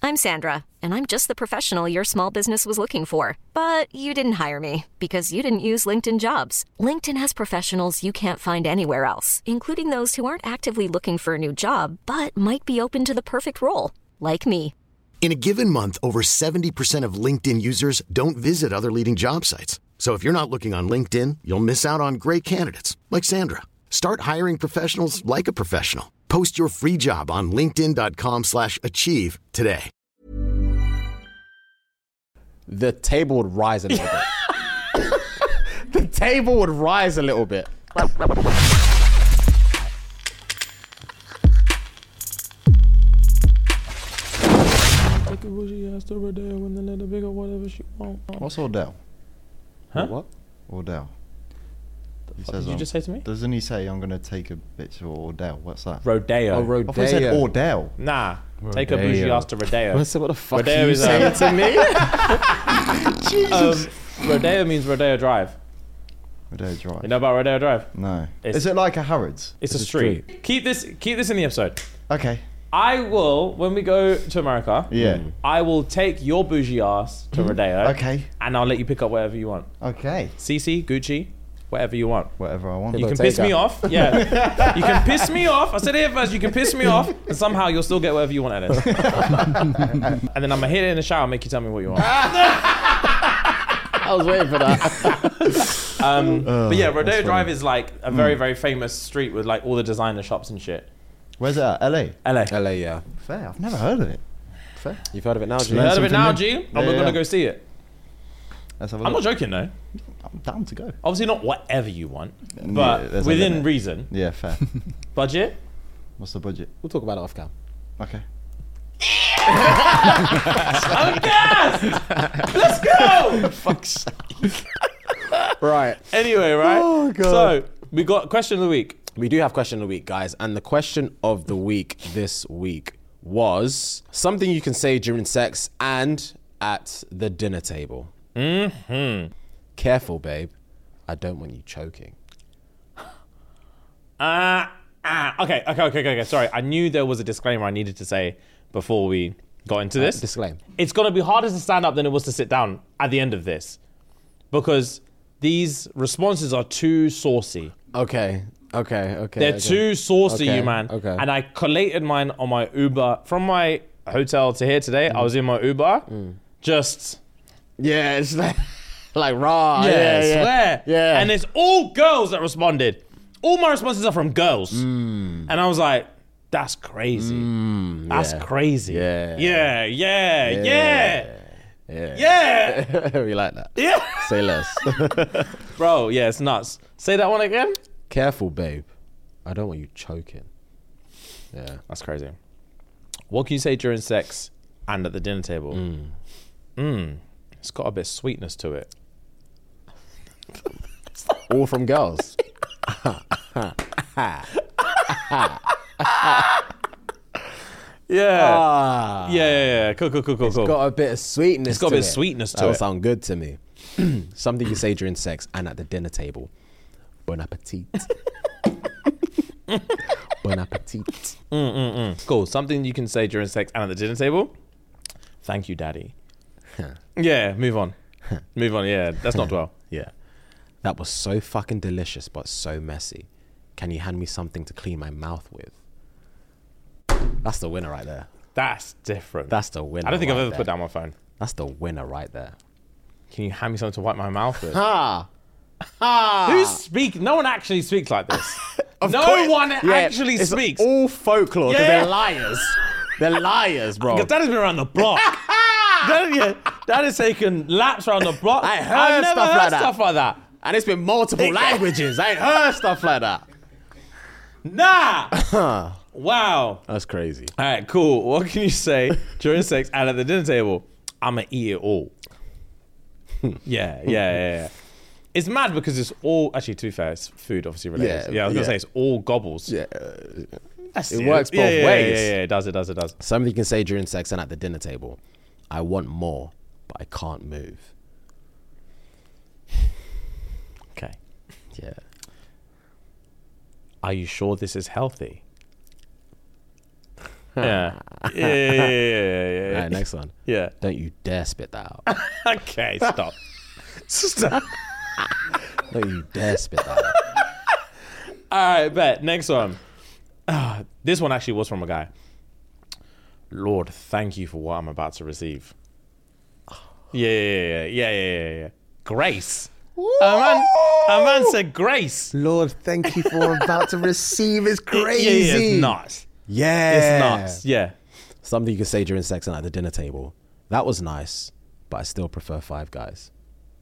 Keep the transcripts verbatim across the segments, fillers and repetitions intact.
I'm Sandra, and I'm just the professional your small business was looking for. But you didn't hire me because you didn't use LinkedIn Jobs. LinkedIn has professionals you can't find anywhere else, including those who aren't actively looking for a new job, but might be open to the perfect role, like me. In a given month, over seventy percent of LinkedIn users don't visit other leading job sites. So if you're not looking on LinkedIn, you'll miss out on great candidates like Sandra. Start hiring professionals like a professional. Post your free job on linkedin.com slash achieve today. The table would rise a little bit. The table would rise a little bit. What's Ordell? Huh? What? Ordell. He What says, did you um, just say to me? Doesn't he say, I'm going to take a bit to Ordell? What's that? Rodeo. Oh, Rodeo. I thought he said Ordell. Nah. Rodeo. Take a bougie ass to Rodeo. What the fuck Rodeo are you is, saying um, to me? Jesus. Um, Rodeo means Rodeo Drive. Rodeo Drive. You know about Rodeo Drive? No. It's- Is it like a Harrods? It's, a street. Keep this keep this in the episode. Okay. I will, when we go to America, Yeah. I will take your bougie ass to Rodeo. Okay. And I'll let you pick up whatever you want. Okay. C C, Gucci, whatever you want. Whatever I want. You can piss me off. Yeah. You can piss me off. I said it here first. You can piss me off, and somehow you'll still get whatever you want at it. And then I'm going to hit it in the shower and make you tell me what you want. I was waiting for that. um, Oh, but yeah, Rodeo that's Drive funny. is like a very, Mm. very famous street with like all the designer shops and shit. Where's it at? L A? L A. L A, yeah. Fair. I've never heard of it. Fair. You've heard of it now, G? You heard of it now, G? Yeah, And we're yeah, going to yeah. go see it. Let's have a I'm look. not joking though. I'm down to go. Obviously not whatever you want, Yeah, but there's a within limit. reason. Yeah, fair. Budget? What's the budget? We'll talk about it off cam. Okay. I'm gassed! Let's go! Fuck's sake. Right. Anyway, right? Oh, God. So, we got question of the week. We do have question of the week, guys. And the question of the week this week was something you can say during sex and at the dinner table. Mm-hmm. Careful, babe. I don't want you choking. Uh, uh, okay, okay, okay, okay, okay. Sorry, I knew there was a disclaimer I needed to say before we got into this. Uh, disclaim. It's going to be harder to stand up than it was to sit down at the end of this. Because these responses are too saucy. Okay, okay, okay. They're okay. too saucy, Okay, you man. Okay. And I collated mine on my Uber. From my hotel to here today, I was in my Uber. Mm. Just... Yeah, it's like, like raw. Yeah, Yeah, I yeah. swear. Yeah. And it's all girls that responded. All my responses are from girls. Mm. And I was like, that's crazy. Mm, that's yeah. crazy. Yeah. Yeah, yeah, yeah. Yeah. Yeah. Yeah. We like that. Yeah. Say less. Bro, yeah, it's nuts. Say that one again. Careful, babe. I don't want you choking. Yeah. That's crazy. What can you say during sex and at the dinner table? Mm. Mm. It's got a bit of sweetness to it. All from girls. Yeah. Ah. Yeah, yeah, yeah. Cool, cool, cool, cool, It's cool. got a bit of sweetness It's got a to bit of it. sweetness to That'll it. sound good to me. Something you say during sex and at the dinner table. Bon appetit. Bon appetit. Mm, mm, mm. Cool. Something you can say during sex and at the dinner table. Thank you, daddy. Yeah, move on. Move on. Yeah, that's not dwell. Yeah. That was so fucking delicious, but so messy. Can you hand me something to clean my mouth with? That's the winner right there. That's different. That's the winner. I don't think right I've ever there. put down my phone. That's the winner right there. Can you hand me something to wipe my mouth with? Ha! Ha! Who speak? No one actually speaks like this. Of no course- one Yeah, actually it's speaks. all folklore. 'Cause Yeah. They're liars. They're liars, bro. Because that has been around the block. that, yeah, that has taken laps around the block. I heard I've never stuff heard like that. stuff like that. And it's been multiple languages. I ain't heard stuff like that. Nah. Wow. That's crazy. All right, cool. What can you say during sex and at the dinner table? I'ma eat it all. yeah, yeah, yeah, yeah. It's mad because it's all, actually, to be fair, it's food obviously related. Yeah, Yeah, I was going to yeah. say it's all gobbles. Yeah. That's It works both yeah, yeah, ways. Yeah, yeah, yeah, it does, it does, it does. Something you can say during sex and at the dinner table. I want more, but I can't move. Okay. Yeah. Are you sure this is healthy? Yeah. Yeah, yeah, yeah, yeah, yeah, yeah. All right, next one. Yeah. Don't you dare spit that out. Okay, stop. Stop. Don't you dare spit that out. All right, bet. Next one. Ah, this one actually was from a guy. Lord, thank you for what I'm about to receive. Yeah, yeah, yeah, yeah, yeah, yeah, yeah. Grace. A man, a man said grace. Lord, thank you for what I'm about to receive. It's Yeah, crazy. yeah, it's nuts. Yeah. It's nuts. Yeah. Something you can say during sex and at the dinner table. That was nice, but I still prefer Five Guys.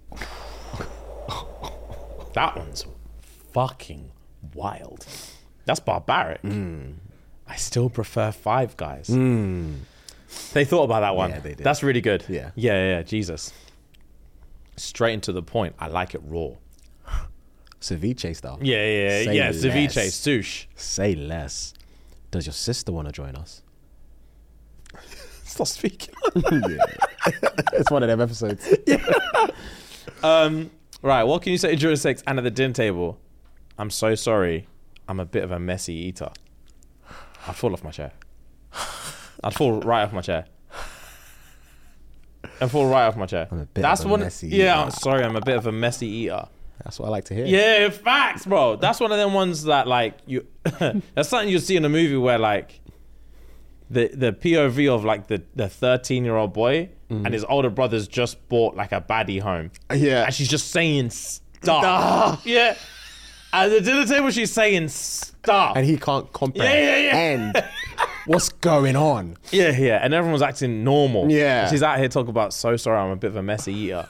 That one's fucking wild. That's barbaric. Mm. I still prefer Five Guys. They thought about that one. Yeah, they did. That's really good. Yeah. Yeah, yeah, yeah. Jesus. Straight and to the point. I like it raw. Ceviche style. Yeah, yeah, yeah. Say yeah. Ceviche, less. sush. Say less. Does your sister want to join us? Stop speaking. It's one of them episodes. Um, right, what can you say during sex and at the dinner table? I'm so sorry. I'm a bit of a messy eater. I'd fall off my chair. I'd fall right off my chair. I'd fall right off my chair. I'm a bit That's of a one. messy yeah, eater. I'm sorry. I'm a bit of a messy eater. That's what I like to hear. Yeah, facts, bro. That's one of them ones that like you. That's something you see in a movie where like the the P O V of like the the thirteen year old boy and his older brother's just bought like a baddie home. Yeah. And she's just saying stuff. Yeah. At the dinner table, she's saying stuff. And he can't comprehend. Yeah, yeah, And what's going on? yeah, yeah. And everyone's acting normal. Yeah. She's out here talking about, so sorry, I'm a bit of a messy eater.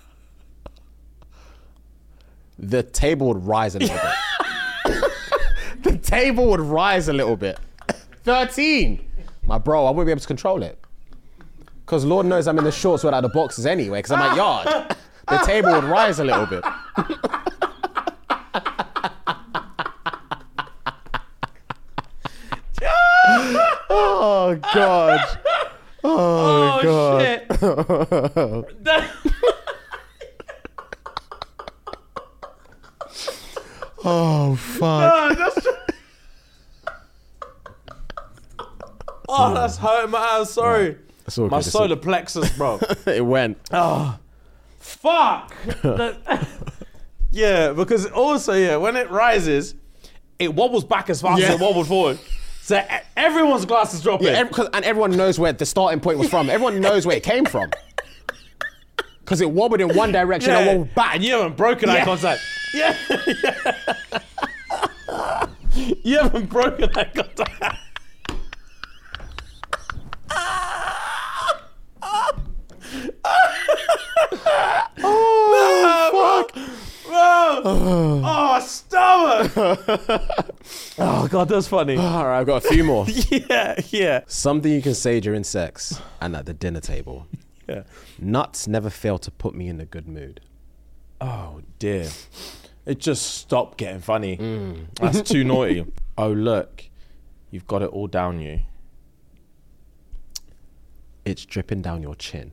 The table would rise a little bit. The table would rise a little bit. thirteen. My bro, I wouldn't be able to control it. Because Lord knows I'm in the shorts without the boxes anyway, because I'm at yard. The table would rise a little bit. Oh, God. Oh, God. shit. That- Oh, fuck. Oh, that's oh, that's hurting my ass. Sorry. It's all My good, it's solar plexus, bro. It went. Oh, fuck. That- yeah, because also, yeah, when it rises, it wobbles back as fast Yeah. as it wobbled forward. So e- everyone's glass is dropping. Yeah, every, 'cause- and everyone knows where the starting point was from. Everyone knows where it came from. Because it wobbled in one direction and wobbled back. And you haven't broken eye Yeah. contact. Yeah. You haven't broken eye contact. Oh, fuck. Bro. Oh, stomach. Oh, God, that's funny. All right, I've got a few more. Yeah, yeah. Something you can say during sex and at the dinner table. Yeah. Nuts never fail to put me in a good mood. Oh, dear. It just stopped getting funny. That's too naughty. Oh, look. You've got it all down you. It's dripping down your chin.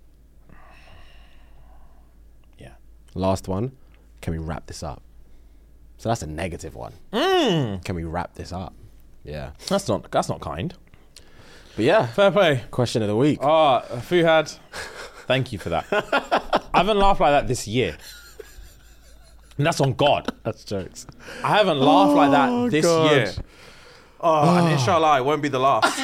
Yeah. Last one. Can we wrap this up? So that's a negative one. Can we wrap this up? Yeah. That's not that's not kind. But yeah, Fair play. question of the week. Oh, Fuhad, thank you for that. I haven't laughed like that this year. And that's on God. That's jokes. I haven't laughed like that this God. year. Oh, and inshallah, it won't be the last.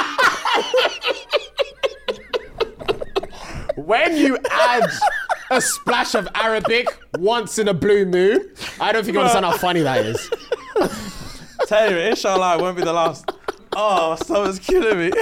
When you add a splash of Arabic once in a blue moon, I don't think you understand how funny that is. Tell you, inshallah, it won't be the last. Oh, someone's killing me.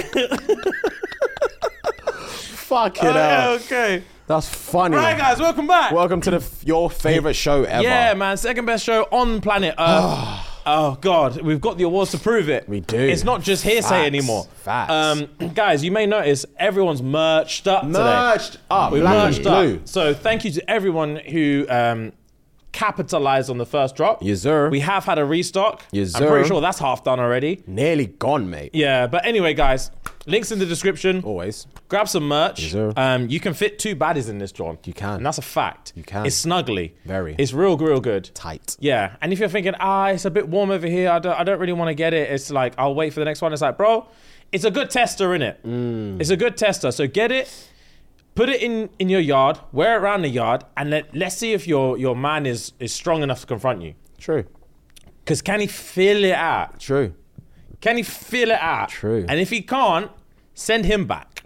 Fuck it Oh, out. yeah, okay. That's funny. Right, guys, welcome back. Welcome to the f- your favorite show ever. Yeah, man, second best show on planet Earth. Oh God, we've got the awards to prove it. We do. It's not just hearsay Facts. anymore. Facts. Um, guys, you may notice everyone's merched up today. Merged up. We Black and merged blue. up. So thank you to everyone who um, capitalized on the first drop. Yes, sir. We have had a restock. Yes, I'm pretty sir. sure that's half done already. Nearly gone, mate. Yeah, but anyway, guys, links in the description. Always. Grab some merch. Yes, sir. Um, you can fit two baddies in this, John. You can. And that's a fact. You can. It's snuggly. Very. It's real, real good. Tight. Yeah. And if you're thinking, ah, it's a bit warm over here, I don't, I don't really want to get it. It's like, I'll wait for the next one. It's like, bro, it's a good tester, innit? Mm. It's a good tester. So get it, put it in, in your yard, wear it around the yard, and let, let's see if your, your man is, is strong enough to confront you. True. Because can he feel it out? True. Can he feel it out? True. And if he can't, send him back.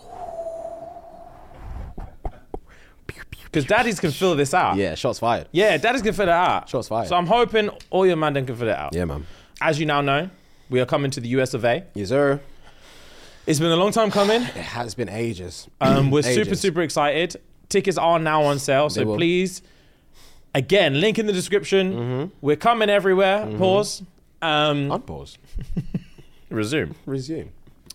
Because daddies can feel this out. Yeah, shots fired. Yeah, daddies can feel it out. Shots fired. So I'm hoping all your man then can feel it out. Yeah, man. As you now know, we are coming to the U S of A. Yes, sir. It's been a long time coming. It has been ages. Um, we're Ages. super, super excited. Tickets are now on sale. They So will. please, again, link in the description. Mm-hmm. We're coming everywhere. Pause. Um, Unpause. resume. Resume.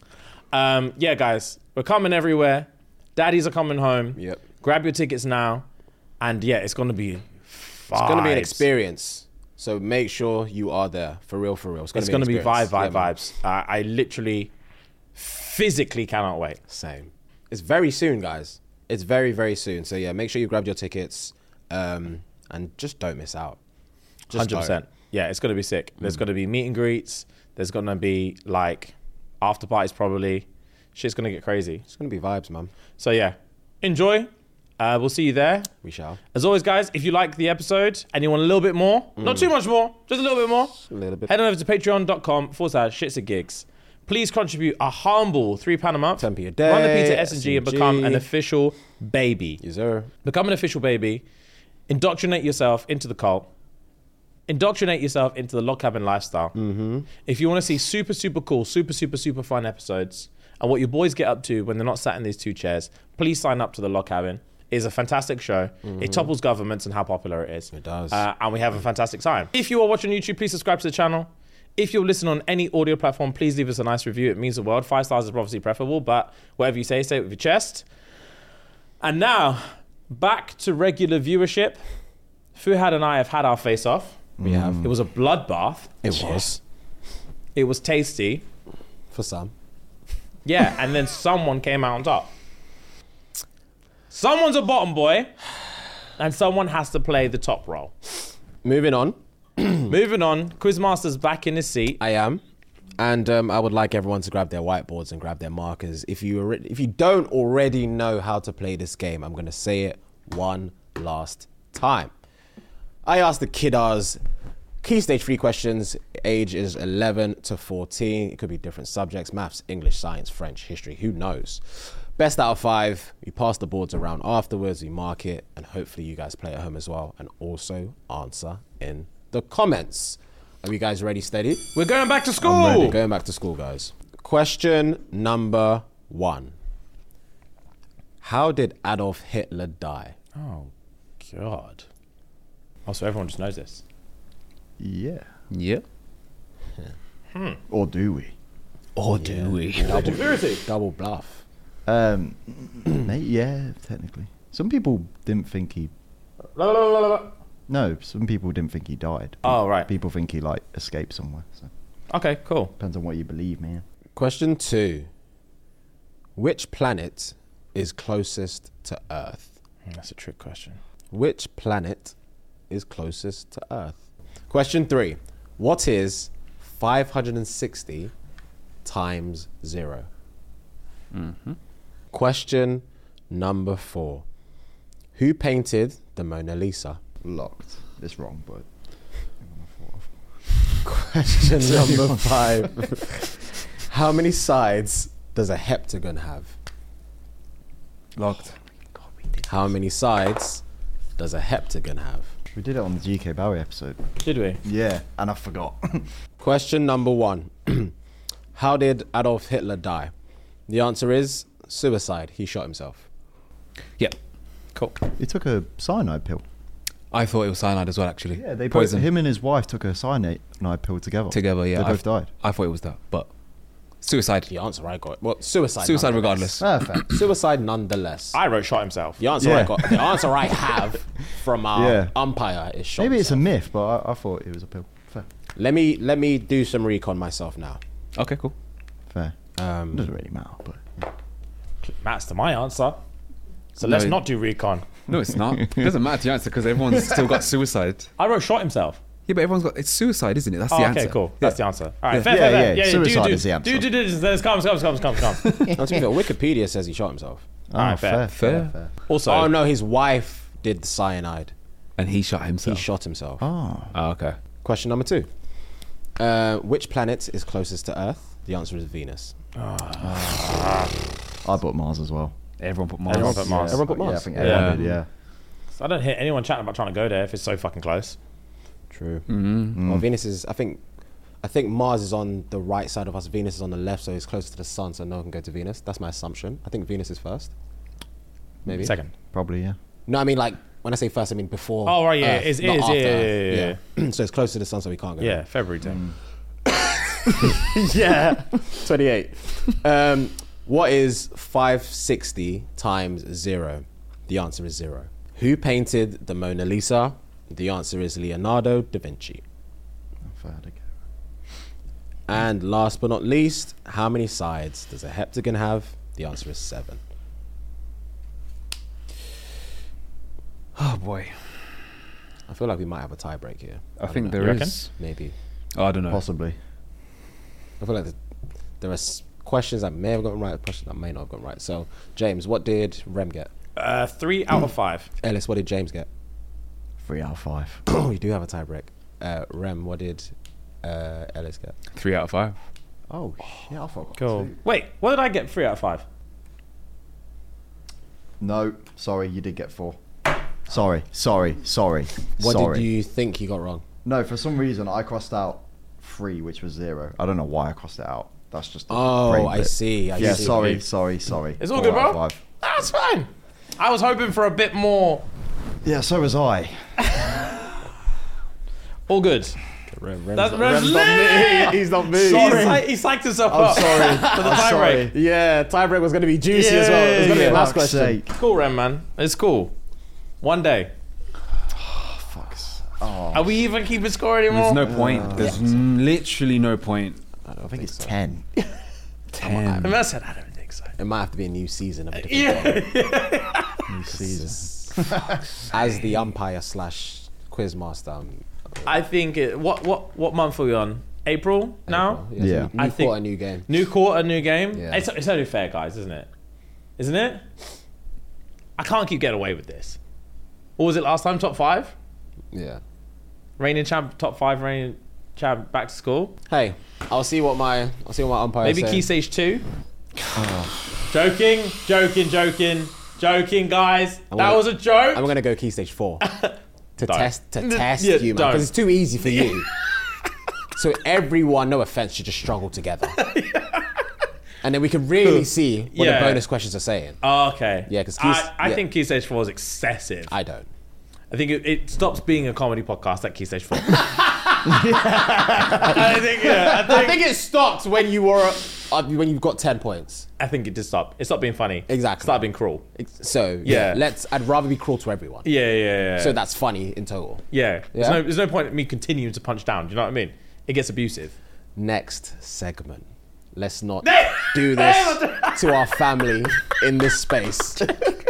Um, yeah, guys, we're coming everywhere. Daddies are coming home. Yep. Grab your tickets now. And yeah, it's going to be It's going to be an vibes. experience. So make sure you are there. For real, for real. It's going It's to going to be be an vibe, experience. vibe, Yeah, man. vibes. Uh, I literally, physically cannot wait. Same. It's very soon, guys. It's very, very soon. So yeah, make sure you grab your tickets um, and just don't miss out. Just one hundred don't. percent. Yeah, it's going to be sick. There's Mm. going to be meet and greets. There's going to be like after parties probably. Shit's going to get crazy. It's going to be vibes, man. So yeah, enjoy. Uh, we'll see you there. We shall. As always, guys, if you like the episode and you want a little bit more, not too much more, just a little bit more, Mm. A little bit. head on over to patreon.com forward slash shits and gigs. Please contribute a humble three pounds a month. ten p a day, Run the P to S and G and S and G. become an official baby. Yes, sir. Become an official baby. Indoctrinate yourself into the cult. Indoctrinate yourself into the log cabin lifestyle. Mm-hmm. If you want to see super, super cool, super, super, super fun episodes and what your boys get up to when they're not sat in these two chairs, please sign up to the log cabin. It is a fantastic show. It topples governments and how popular it is. It does. Uh, and we have a fantastic time. If you are watching YouTube, please subscribe to the channel. If you're listening on any audio platform, please leave us a nice review. It means the world. Five stars is obviously preferable, but whatever you say, say it with your chest. And now, back to regular viewership. Fuhad and I have had our face off. We have. It was a bloodbath. It was. It was tasty. For some. Yeah, and then someone came out on top. Someone's a bottom boy, and someone has to play the top role. Moving on. Moving on, Quizmaster's back in his seat. I am. And um, I would like everyone to grab their whiteboards and grab their markers. If you alre- if you don't already know how to play this game, I'm going to say it one last time. I asked the kiddas key stage three questions. Age is eleven to fourteen. It could be different subjects: maths, English, science, French, history. Who knows? Best out of five. We pass the boards around afterwards. We mark it, and hopefully you guys play at home as well, and also answer in the comments. Are you guys ready? Steady? We're going back to school. I'm ready. Going back to school, guys. Question number one. How did Adolf Hitler die? Oh, God. Oh, so everyone just knows this. Yeah. Yeah. Or do we? Or do we? Double, double bluff. Um, mate, yeah, technically. Some people didn't think he. No, some people didn't think he died. Oh, right. People think he like escaped somewhere. So Okay, cool. depends on what you believe, man. Question two. Which planet is closest to Earth? That's a trick question. Which planet is closest to Earth? Question three. What is five hundred sixty times zero? Mm-hmm. Question number four. Who painted the Mona Lisa? Locked. It's wrong, but. Question number five. How many sides does a heptagon have? Locked. How many sides does a heptagon have? We did it on the G K Bowie episode. Did we? Yeah, and I forgot. Question number one. How did Adolf Hitler die? The answer is suicide. He shot himself. Yep. Cool. He took a cyanide pill. I thought it was cyanide as well, actually. Yeah, they both, Poison. him and his wife took a cyanide pill together. Together, yeah. They I both died. I thought it was that, but suicide. The answer I got. Well, suicide. Suicide nonetheless. regardless. Perfect. Suicide nonetheless. I wrote shot himself. The answer I Yeah. got. The answer I have from our Yeah. umpire is shot. Maybe it's a himself. myth, but I, I thought it was a pill. Fair. Let me let me do some recon myself now. Okay, cool. Fair. Um, Doesn't really matter, but. Matt's to my answer. So No, let's it- not do recon. No, it's not. It doesn't matter to answer because everyone's still got suicide. I wrote shot himself. Yeah, but everyone's got it's suicide, isn't it? That's Oh, the okay, answer. cool. That's the answer. All right, fair, Yeah, fair, yeah, fair. Yeah, yeah. suicide do, do, is the answer. Do, do, do, do, do, come, come, come, come, come. No, to be fair, Wikipedia says he shot himself. Oh, Alright, fair. Fair. fair. Also, Oh no, his wife did the cyanide. And he shot He himself. shot himself. Oh. Oh, okay. Question number two. Uh, which planet is closest to Earth? The answer is Venus. I bought Mars as well. Everyone put Mars. Everyone put Mars. Everyone put Yeah, I Mars. think Yeah. everyone did, yeah. I don't hear anyone chatting about trying to go there if it's so fucking close. True. Mm-hmm. Well, Venus is. I think. I think Mars is on the right side of us. Venus is on the left, so it's closer to the sun, so no one can go to Venus. That's my assumption. I think Venus is first. Maybe Second. Probably, yeah. No, I mean like when I say first, I mean before. Oh, right, yeah, Earth, it is, not it is, after yeah, Earth. yeah, yeah, yeah. So it's close to the sun, so we can't go. Yeah, February tenth. yeah. twenty-eight. Um, what is five sixty times zero? The answer is zero. Who painted the Mona Lisa? The answer is Leonardo da Vinci. Fair to go. And last but not least, how many sides does a heptagon have? The answer is seven. Oh boy. I feel like we might have a tie break here. I don't think know. there You reckon? is. Maybe. Oh, I don't know. Possibly. I feel like the, there are s- questions that may have gotten right, questions that may not have gotten right. So, James, what did Rem get? Uh, three out of five. Ellis, what did James get? Three out of five. Oh, you do have a tie break. Uh, Rem, what did uh, Ellis get? Three out of five. Oh, shit, I forgot. Cool. two. Wait, what did I get? Three out of five. No, sorry, you did get four. Sorry, sorry, sorry. What sorry. did you think you got wrong? No, for some reason I crossed out three, which was zero. I don't know why I crossed it out. That's just a Oh, brain I bit. see, I yeah, see. sorry, sorry, sorry. It's all Four good, out bro. of five. That's fine. I was hoping for a bit more. Yeah, so was I. All good. Rem, Rem's That's not- Rem's Rem's lit. He's not me. He, Sorry. psy- he psyched himself I'm up sorry. for the I'm tie sorry. break. Yeah, tie break was going to be juicy as well. It was going to be Yeah, a last Fuck's question. sake. Cool, Rem, man. It's cool. One day. Fucks. Oh, Are we even keeping score anymore? There's no point. There's n- literally no point. I don't I think it's so. ten. Ten. I said I don't think so. It might have to be a new season of a different Yeah. game. New season. As the umpire slash quiz master. um, I think it, what what what month are we on? April now. April. Yeah. so New I think- quarter, new game. New quarter, new game. Yeah. It's, it's only fair, guys, isn't it? Isn't it? I can't keep getting away with this. What was it last time? Top five? Yeah. Reigning champ, top five, reigning champ, back to school. Hey, I'll see what my I'll see what my umpire Maybe say. key stage two. Joking, joking, joking, joking, guys. I'm that gonna- was a joke. I'm gonna go key stage four to Don't. test to N- test yeah, you, man, don't. because it's too easy for you. So everyone, no offense, should just struggle together, and then we can really see what Yeah. the bonus questions are saying. Oh, okay. Yeah, 'cause keys- I, I yeah. think key stage four is excessive. I, I don't. think it, it stops being a comedy podcast at key stage four. I think, yeah, I I think, think it stopped when you were uh, when you got ten points. I think it did stop. It stopped being funny. Exactly. It started being cruel. So yeah, Yeah. let's. I'd rather be cruel to everyone. Yeah, yeah, yeah. So that's funny in total. yeah. There's, Yeah? no, there's no point in me continuing to punch down. Do you know what I mean? It gets abusive. Next segment. Let's not do this to our family in this space.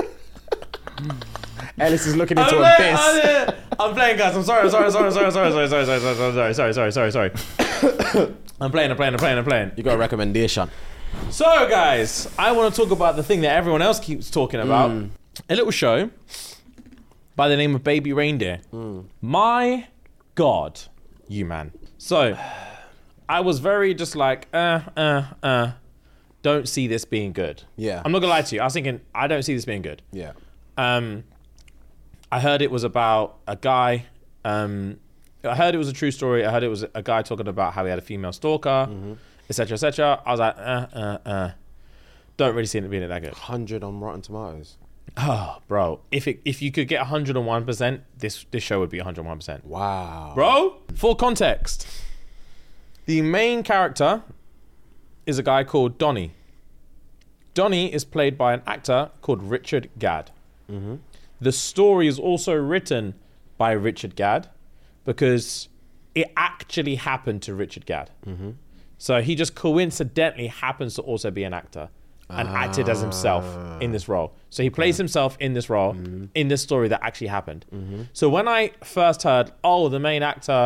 Ellis is looking into I'm, abyss. playing, I'm, I'm playing, guys. I'm sorry. I'm sorry. Sorry. Sorry. Sorry. Sorry. Sorry. Sorry. Sorry. Sorry. Sorry. Sorry. Sorry. Sorry. I'm playing. I'm playing. I'm playing. I'm playing. You got a recommendation? So, guys, I want to talk about the thing that everyone else keeps talking about. A little show by the name of Baby Reindeer. My God, you man. So, I was very just like, uh, uh, uh, don't see this being good. Yeah. I'm not gonna lie to you. I was thinking, I don't see this being good. Yeah. Um, I heard it was about a guy. Um, I heard it was a true story. I heard it was a guy talking about how he had a female stalker, et cetera, et cetera. I was like, uh, uh, uh. Don't really see it being that good. one hundred on Rotten Tomatoes. Oh, bro. If it, if you could get one hundred one percent, this this show would be one hundred one percent. Wow. Bro, for context, the main character is a guy called Donnie. Donnie is played by an actor called Richard Gadd. The story is also written by Richard Gadd because it actually happened to Richard Gadd. So he just coincidentally happens to also be an actor and acted as himself in this role. So he plays himself in this role, in this story that actually happened. So when I first heard, oh, the main actor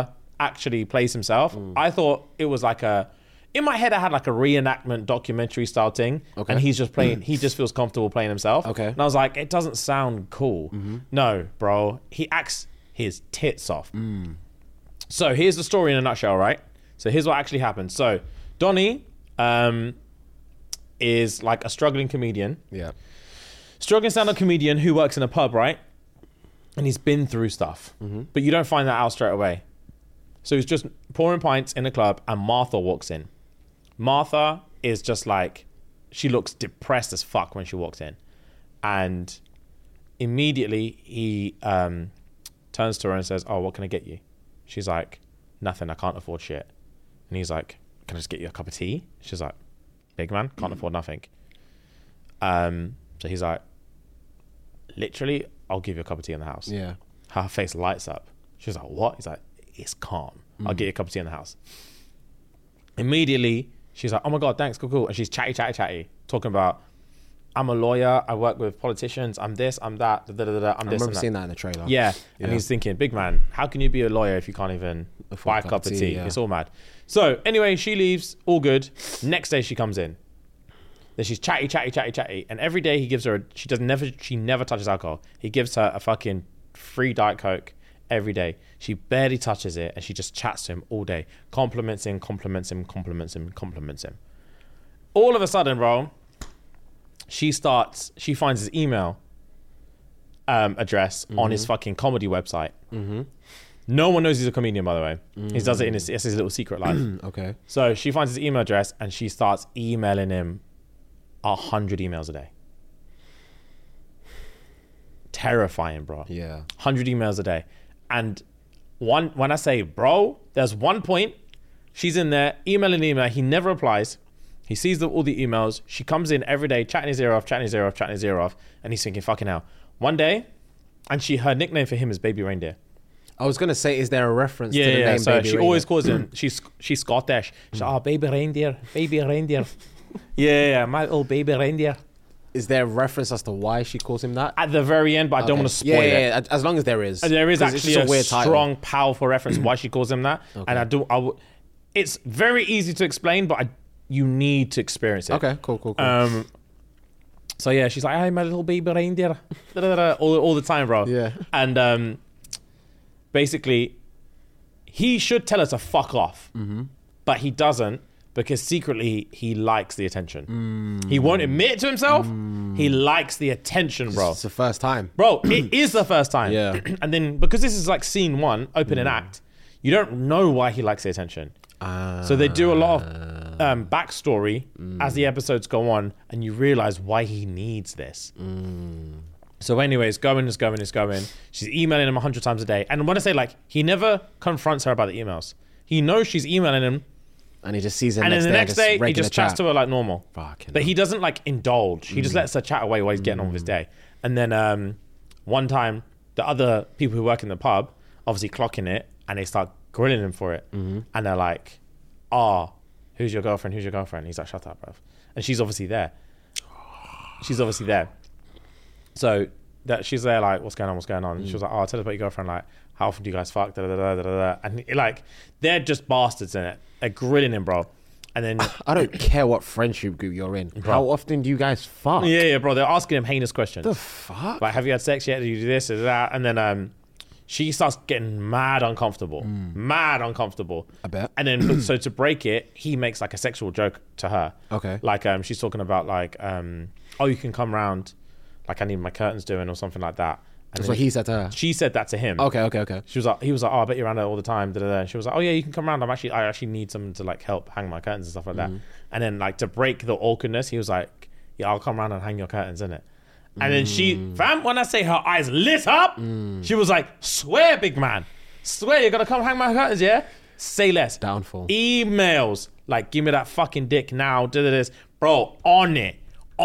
actually plays himself. Mm. I thought it was like a, in my head I had like a reenactment documentary style thing. Okay. And he's just playing, he just feels comfortable playing himself. Okay. And I was like, it doesn't sound cool. Mm-hmm. No, bro. He acts his tits off. Mm. So here's the story in a nutshell, right? So here's what actually happened. So Donnie um, is like a struggling comedian. Yeah. Struggling stand-up comedian who works in a pub, right? And he's been through stuff. Mm-hmm. But you don't find that out straight away. So he's just pouring pints in a club and Martha walks in. Martha is just like, she looks depressed as fuck when she walks in. And immediately he um, turns to her and says, oh, what can I get you? She's like, nothing, I can't afford shit. And he's like, can I just get you a cup of tea? She's like, big man, can't mm. afford nothing. Um, so he's like, literally, I'll give you a cup of tea in the house. Yeah. Her face lights up. She's like, what? He's like, it's calm. Mm. I'll get you a cup of tea in the house. Immediately, she's like, oh my God, thanks, cool, cool. And she's chatty, chatty, chatty, talking about, I'm a lawyer, I work with politicians, I'm this, I'm that, da, da, da, da, I'm I this remember and that. seeing that in the trailer. Yeah. Yeah. And he's thinking, big man, how can you be a lawyer if you can't even buy a cup of tea? yeah. It's all mad. So anyway, she leaves, all good. Next day she comes in. Then she's chatty, chatty, chatty, chatty. And every day he gives her, a, she does never, she never touches alcohol. He gives her a fucking free Diet Coke every day. She barely touches it and she just chats to him all day. Compliments him, compliments him, compliments him, compliments him. All of a sudden, bro, she starts, she finds his email um, address mm-hmm. on his fucking comedy website. Mm-hmm. No one knows he's a comedian, by the way. Mm-hmm. He does it in his, it's his little secret life. Okay. So she finds his email address and she starts emailing him a hundred emails a day. Terrifying, bro. Yeah. Hundred emails a day. And one, when I say, bro, there's one point, she's in there emailing email. He never replies. He sees the, all the emails. She comes in every day, chatting his ear off, chatting his ear off, chatting his ear off. And he's thinking, fucking hell. One day, and she, her nickname for him is Baby Reindeer. I was gonna say, is there a reference Yeah, to the yeah, name so Baby she Reindeer? always calls him, she's she's Scottish. She's like, oh, Baby Reindeer, Baby Reindeer. yeah, yeah, yeah, my little Baby Reindeer. Is there a reference as to why she calls him that? At the very end, but I don't Okay. want to spoil yeah, it. yeah, yeah, as long as there is. There is 'Cause it's actually just a, weird strong, title. powerful reference why she calls him that. Okay. And I do, I w- it's very easy to explain, but I, you need to experience it. Okay, cool, cool, cool. Um, so yeah, she's like, "Hey, my little baby reindeer," da, da, da, da, all all the time, bro. Yeah. And um, basically, he should tell her to fuck off, mm-hmm. but he doesn't because secretly he likes the attention. Mm. He won't admit it to himself. Mm. He likes the attention, bro. It's the first time. Bro, it is the first time. Yeah. And then because this is like scene one, opening mm. act, you don't know why he likes the attention. Uh, So they do a lot of um, backstory mm. as the episodes go on, and you realize why he needs this. Mm. So anyway, it's going, it's going, it's going. She's emailing him a hundred times a day. And when I say like, he never confronts her about the emails. He knows she's emailing him. And he just sees her And next then the day, next day, he regular just chats chat. to her like normal. Fucking but hell. he doesn't like indulge. He just lets her chat away while he's getting on with his day. And then um, one time, the other people who work in the pub, obviously clocking it, and they start grilling him for it. Mm-hmm. And they're like, oh, who's your girlfriend? Who's your girlfriend? He's like, shut up, bruv. And she's obviously there. She's obviously there. So that she's there like, what's going on, what's going on? Mm. She was like, oh, tell us about your girlfriend. Like, how often do you guys fuck? Da, da, da, da, da, da. And like, they're just bastards in it. They're grilling him, bro. And then I don't care what friendship group you're in. Bro. How often do you guys fuck? Yeah, yeah, bro. They're asking him heinous questions. The fuck? Like, have you had sex yet? Do you do this? Do that? And then um, she starts getting mad uncomfortable. Mm. Mad uncomfortable. I bet. And then, so to break it, he makes like a sexual joke to her. Okay. Like, um, she's talking about like, um, oh, you can come round. Like, I need my curtains doing or something like that. And That's then what he said to her. She said that to him. Okay, okay, okay. She was like, he was like, oh, I bet you're around there all the time. Da, da, da. She was like, oh yeah, you can come around. I'm actually, I actually need someone to like help hang my curtains and stuff like that. Mm. And then like to break the awkwardness, he was like, yeah, I'll come around and hang your curtains, innit? And then she, fam, when I say her eyes lit up, mm. she was like, swear, big man, swear you're gonna come hang my curtains, yeah? Say less. Downfall. Emails, like, give me that fucking dick now, da da this, bro, on it,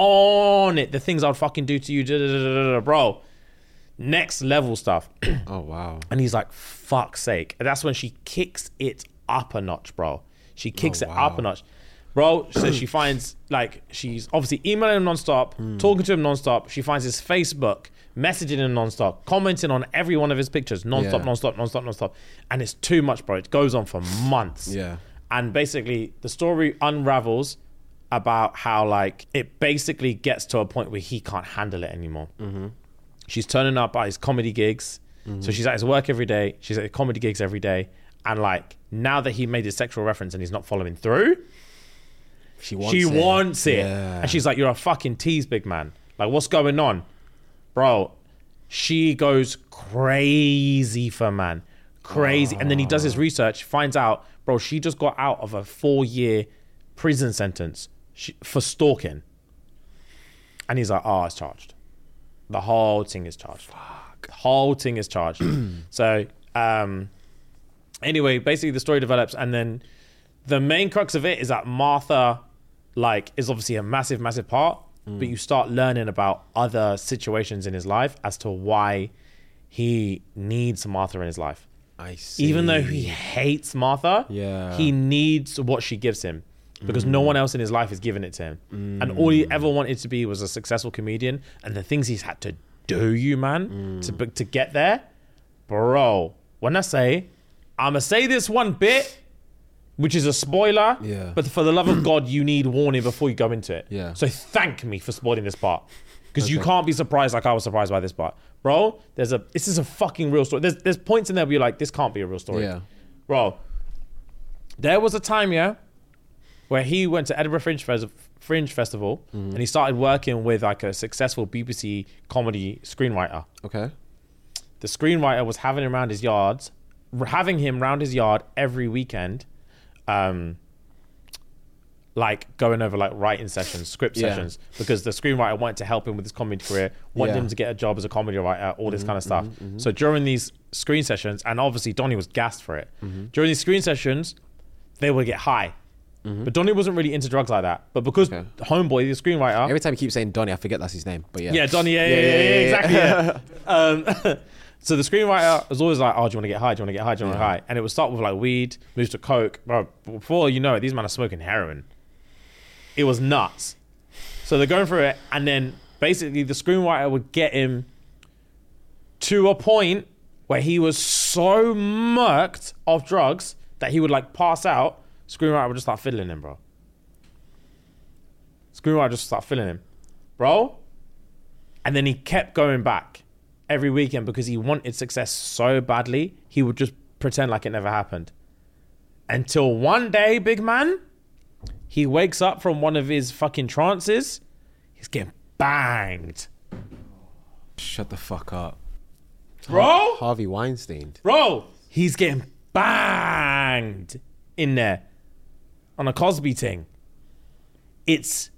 on it. The things I'd fucking do to you, da da da da da, bro. Next level stuff. Oh, wow. And he's like, fuck's sake. And that's when she kicks it up a notch, bro. She kicks Oh, it wow. up a notch. Bro, so she finds, like, she's obviously emailing him nonstop, Hmm. talking to him nonstop. She finds his Facebook, messaging him nonstop, commenting on every one of his pictures, nonstop, Yeah. nonstop, nonstop, nonstop. And it's too much, bro. It goes on for months. Yeah. And basically, the story unravels about how, like, it basically gets to a point where he can't handle it anymore. Mm-hmm. She's turning up at his comedy gigs. Mm-hmm. So she's at his work every day. She's at his comedy gigs every day. And, like, now that he made his sexual reference and he's not following through, She wants she it. wants it. Yeah. And she's like, you're a fucking tease, big man. Like, what's going on? Bro, she goes crazy for man. Crazy. And then he does his research, finds out, bro, she just got out of a four-year prison sentence she, for stalking. And he's like, oh, it's charged. The whole thing is charged. Fuck. The whole thing is charged. So, um, anyway, basically the story develops, and then the main crux of it is that Martha, like, is obviously a massive, massive part, Mm. but you start learning about other situations in his life as to why he needs Martha in his life. I see. Even though he hates Martha, Yeah. he needs what she gives him because Mm. no one else in his life is giving it to him. And all he ever wanted to be was a successful comedian, and the things he's had to do, you man, to to get there, bro. When I say, I'ma say this one bit, which is a spoiler, Yeah. but for the love of God, you need warning before you go into it. Yeah. So thank me for spoiling this part, because you Okay. can't be surprised like I was surprised by this part, bro. There's a this is a fucking real story. There's there's points in there where you're like, this can't be a real story, Yeah. bro. There was a time, yeah, where he went to Edinburgh Fringe, Fes- Fringe Festival, Mm-hmm. and he started working with like a successful B B C comedy screenwriter. Okay. The screenwriter was having him around his yards, having him round his yard every weekend, um, like going over like writing sessions, script Yeah. sessions, because the screenwriter wanted to help him with his comedy career, wanted Yeah. him to get a job as a comedy writer, all Mm-hmm, this kind of stuff. So during these screen sessions, and obviously Donnie was gassed for it. Mm-hmm. During these screen sessions, they would get high. But Donnie wasn't really into drugs like that. But because Okay. Homeboy, the screenwriter, Every time you keep saying Donnie, I forget that's his name. But yeah. yeah, Donnie, yeah, yeah, yeah, yeah, exactly. Yeah. um, so the screenwriter was always like, "Oh, do you want to get high? Do you want to get high? Do you want to get high?" And it would start with like weed, moves to coke. Bro, before you know it, these men are smoking heroin. It was nuts. So they're going through it, and then basically the screenwriter would get him to a point where he was so murked of drugs that he would like pass out. Screenwriter would just start fiddling him, bro. Screenwriter just start fiddling him, bro. And then he kept going back every weekend because he wanted success so badly. He would just pretend like it never happened. Until one day, big man, he wakes up from one of his fucking trances. He's getting banged, Shut the fuck up. bro. Harvey Weinstein. Bro, he's getting banged in there on a Cosby thing. It's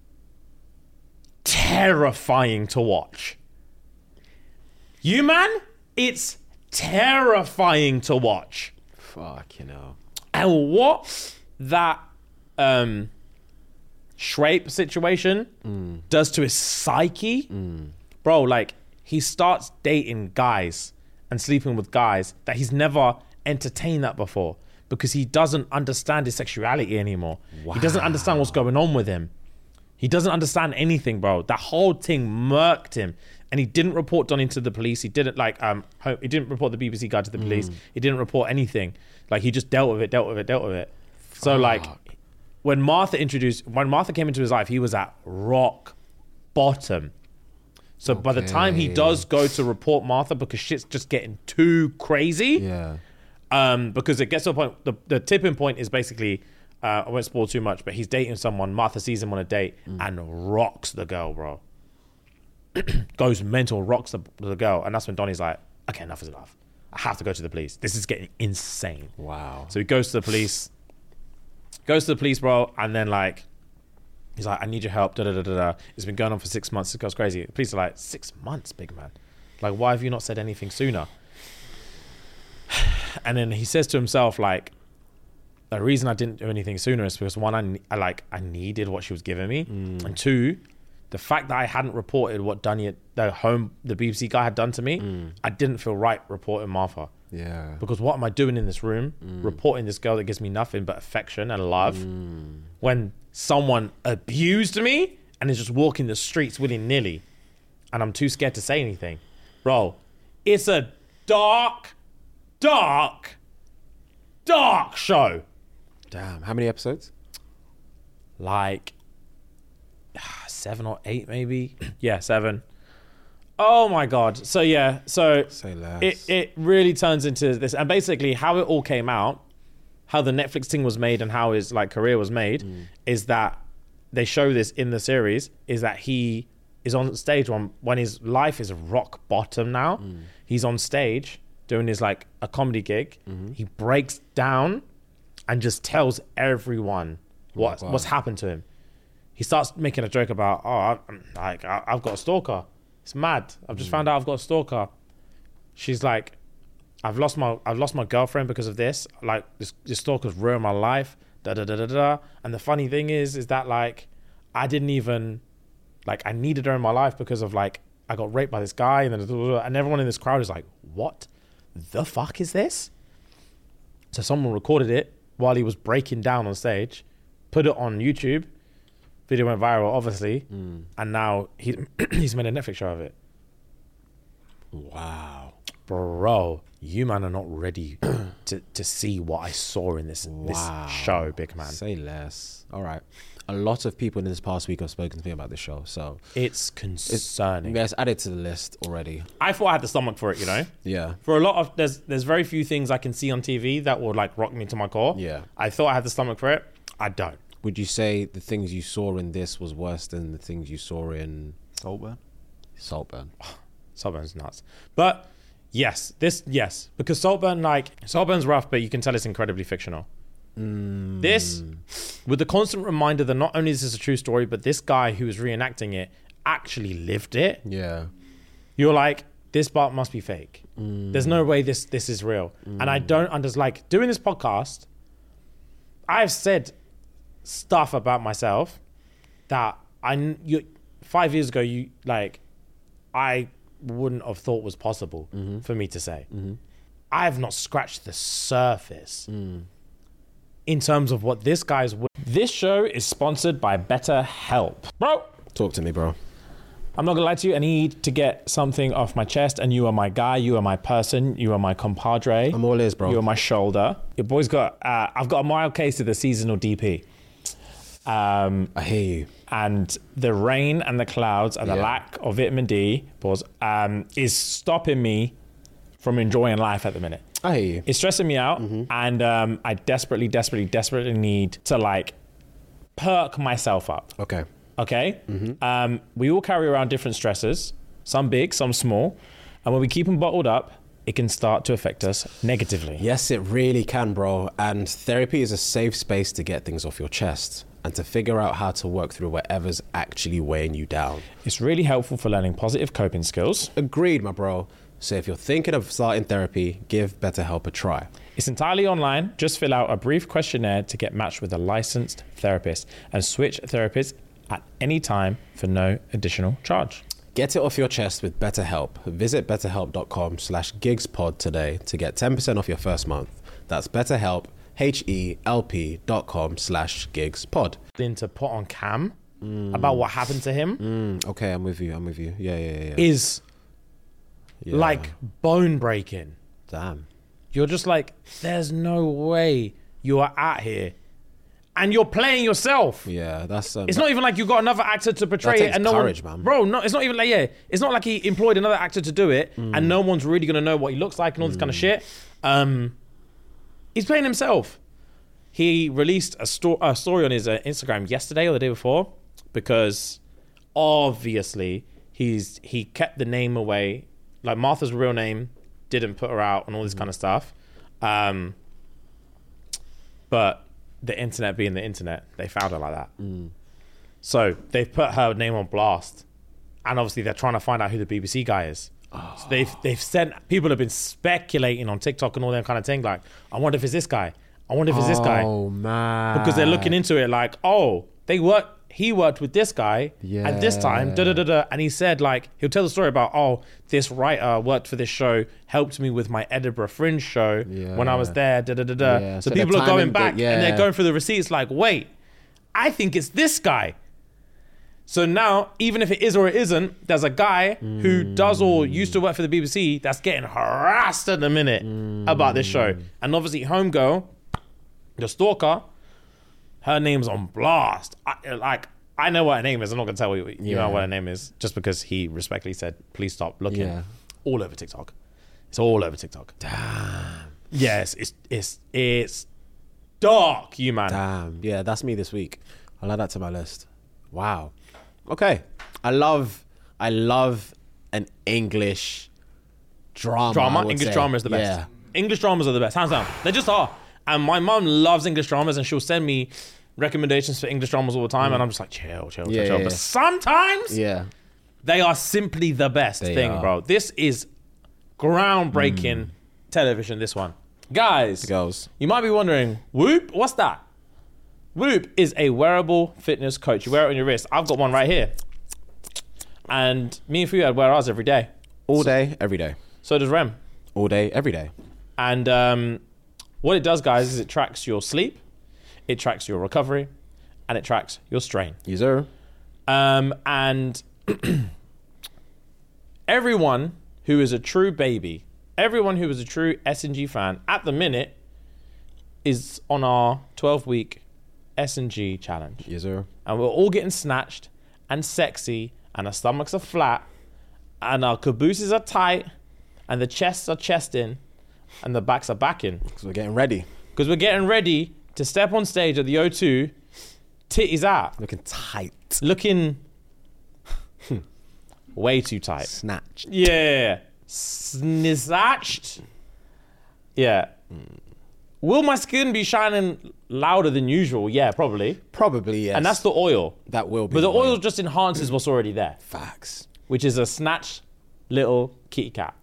terrifying to watch. You man, it's terrifying to watch. Fuck, you know. And what that um Schrape situation does to his psyche, bro, like he starts dating guys and sleeping with guys that he's never entertained that before because he doesn't understand his sexuality anymore. He doesn't understand what's going on with him. He doesn't understand anything, bro. That whole thing murked him. And he didn't report Donnie to the police. He didn't like um ho- he didn't report the B B C guy to the police. He didn't report anything. Like he just dealt with it, dealt with it, dealt with it. So like when Martha introduced when Martha came into his life, he was at rock bottom. So by the time he Okay. does go to report Martha because shit's just getting too crazy, Yeah. um, because it gets to a point, the, the tipping point is basically, uh, I won't spoil too much, but he's dating someone, Martha sees him on a date and rocks the girl, bro. Goes mental, rocks the, the girl. And that's when Donnie's like, okay, enough is enough. I have to go to the police. This is getting insane. Wow. So he goes to the police, goes to the police, bro, and then like, he's like, I need your help, da da da da da. It's been going on for six months, it goes crazy. The police are like, six months, big man? Like, why have you not said anything sooner? And then he says to himself, like, the reason I didn't do anything sooner is because one, I, ne- I like, I needed what she was giving me. And two, the fact that I hadn't reported what Donnie, had, the home, the B B C guy had done to me, I didn't feel right reporting Martha. Yeah. Because what am I doing in this room? Reporting this girl that gives me nothing but affection and love when someone abused me and is just walking the streets willy-nilly and I'm too scared to say anything. Bro, it's a dark, dark, dark show. Damn. How many episodes? Like seven or eight maybe. Yeah, seven. Oh my God. So yeah, so Say less. it, it really turns into this. And basically how it all came out, how the Netflix thing was made and how his like career was made mm. is that they show this in the series is that he is on stage when, when his life is rock bottom now. Mm. He's on stage doing his like a comedy gig. Mm-hmm. He breaks down and just tells everyone what, oh, wow. what's happened to him. He starts making a joke about, oh, I'm, like I, I've got a stalker. It's mad. I've just mm. found out I've got a stalker. She's like, I've lost my I've lost my girlfriend because of this. Like this, this stalker's ruined my life. Da da da da da. And the funny thing is, is that like I didn't even like I needed her in my life because of like I got raped by this guy and then and everyone in this crowd is like, what the fuck is this? So someone recorded it while he was breaking down on stage, put it on YouTube. Video went viral, obviously, mm. and now he he's made a Netflix show of it. Wow, bro, you man are not ready to to see what I saw in this wow. this show, big man. Say less. All right, a lot of people in this past week have spoken to me about this show, so it's concerning. It's, it's added to the list already. I thought I had the stomach for it, you know. Yeah. For a lot of there's there's very few things I can see on T V that will like rock me to my core. Yeah. I thought I had the stomach for it. I don't. Would you say the things you saw in this was worse than the things you saw in Saltburn? Saltburn. Saltburn's nuts. But yes, this, yes. Because Saltburn, like, Saltburn's rough, but you can tell it's incredibly fictional. Mm. This, with the constant reminder that not only is this a true story, but this guy who was reenacting it actually lived it. Yeah. You're like, this part must be fake. Mm. There's no way this this is real. Mm. And I don't understand, like, doing this podcast, I've said stuff about myself that I you five years ago you like I wouldn't have thought was possible mm-hmm. for me to say. Mm-hmm. I have not scratched the surface mm. in terms of what this guy's. This show is sponsored by BetterHelp, bro. Talk to me, bro. I'm not gonna lie to you. I need to get something off my chest, and you are my guy. You are my person. You are my compadre. I'm all ears, bro. You are my shoulder. Your boy's got. Uh, I've got a mild case of the seasonal D P. Um, I hear you. And the rain and the clouds and the Yeah. lack of vitamin D pause, um, is stopping me from enjoying life at the minute. I hear you. It's stressing me out, mm-hmm. and um, I desperately, desperately, desperately need to like perk myself up. Okay. Okay? Mm-hmm. Um, we all carry around different stresses, some big, some small, and when we keep them bottled up, it can start to affect us negatively. Yes, it really can, bro. And therapy is a safe space to get things off your chest and to figure out how to work through whatever's actually weighing you down. It's really helpful for learning positive coping skills. Agreed, my bro. So if you're thinking of starting therapy, give BetterHelp a try. It's entirely online. Just fill out a brief questionnaire to get matched with a licensed therapist and switch therapists at any time for no additional charge. Get it off your chest with BetterHelp. Visit betterhelp.com slash gigspod today to get ten percent off your first month. That's BetterHelp, H-E-L-P dot com slash gigspod. To put on cam mm. about what happened to him. Mm, okay, I'm with you. I'm with you. Yeah, yeah, yeah. yeah. Is yeah. like bone breaking. Damn. You're just like, there's no way you are out here. And you're playing yourself. Yeah, that's. Um, it's not even like you got another actor to portray that it, takes and no courage, one, man. bro. No, it's not even like yeah. It's not like he employed another actor to do it, mm. and no one's really gonna know what he looks like and all this mm. kind of shit. Um, he's playing himself. He released a, sto- a story on his uh, Instagram yesterday or the day before because obviously he's he kept the name away, like Martha's real name, didn't put her out and all this mm. kind of stuff. Um, but. The internet being the internet, they found her like that. Mm. So they've put her name on blast, and obviously they're trying to find out who the B B C guy is. Oh. So they've they've sent people have been speculating on TikTok and all that kind of thing. Like, I wonder if it's this guy. I wonder if it's this guy. Oh man! Because they're looking into it like, oh, they work. he worked with this guy at this time, da da da da. And he said, like, he'll tell the story about, oh, this writer worked for this show, helped me with my Edinburgh Fringe show Yeah. when I was there, da da da da. Yeah, So, so the people are going timing back bit, yeah. and they're going through the receipts like, wait, I think it's this guy. So now, even if it is or it isn't, there's a guy mm. who does or used to work for the B B C that's getting harassed at the minute mm. about this show. And obviously, Homegirl, the stalker, her name's on blast. I, like, I know what her name is. I'm not going to tell you, you Yeah. know what her name is, just because he respectfully said, please stop looking. Yeah. All over TikTok. It's all over TikTok. Damn. Yes, it's it's it's dark, you man. Damn. Yeah, that's me this week. I'll add that to my list. Wow. Okay. I love, I love an English drama. I Drama, would English say. drama is the best. Yeah. English dramas are the best, hands down. They just are. And my mum loves English dramas, and she'll send me recommendations for English dramas all the time, and I'm just like, chill, chill, Yeah, chill, chill. yeah, But yeah. sometimes Yeah. they are simply the best They thing, are. bro. This is groundbreaking television, this one. Guys, Girls. you might be wondering, Whoop, what's that? Whoop is a wearable fitness coach. You wear it on your wrist. I've got one right here. And me and Fuad wear ours every day. All day, every day. So does Rem. All day, every day. And um, what it does, guys, is it tracks your sleep, it tracks your recovery, and it tracks your strain. Yes, sir. Um, and everyone who is a true baby, everyone who is a true S and G fan at the minute is on our twelve-week S and G challenge. Yes, sir. And we're all getting snatched and sexy, and our stomachs are flat, and our cabooses are tight, and the chests are chesting, and the backs are backing. Because we're getting ready. Because we're getting ready to step on stage at the O two, titties out, Looking tight. looking way too tight. Snatched. Yeah. Snatched. Yeah. Will my skin be shining louder than usual? Yeah, probably. Probably, yes. And that's the oil. That will be. But the oil just enhances what's already there, Facts. which is a snatched little kitty cat.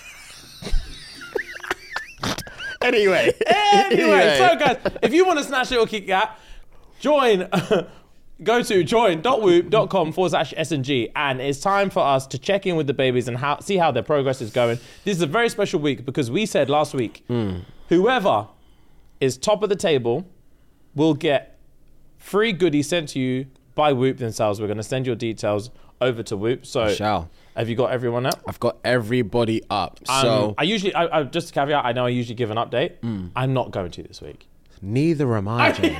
Anyway. Anyway, so guys, if you want to snatch little kitty cat, join, go to join.whoop.com forward slash S&G, and it's time for us to check in with the babies and how see how their progress is going. This is a very special week because we said last week, Mm. whoever is top of the table will get free goodies sent to you by Whoop themselves. We're going to send your details over to Whoop. So Shall. have you got everyone up? I've got everybody up. Um, So I usually, I, I, just to caveat, I know I usually give an update. Mm. I'm not going to this week. neither am I, James.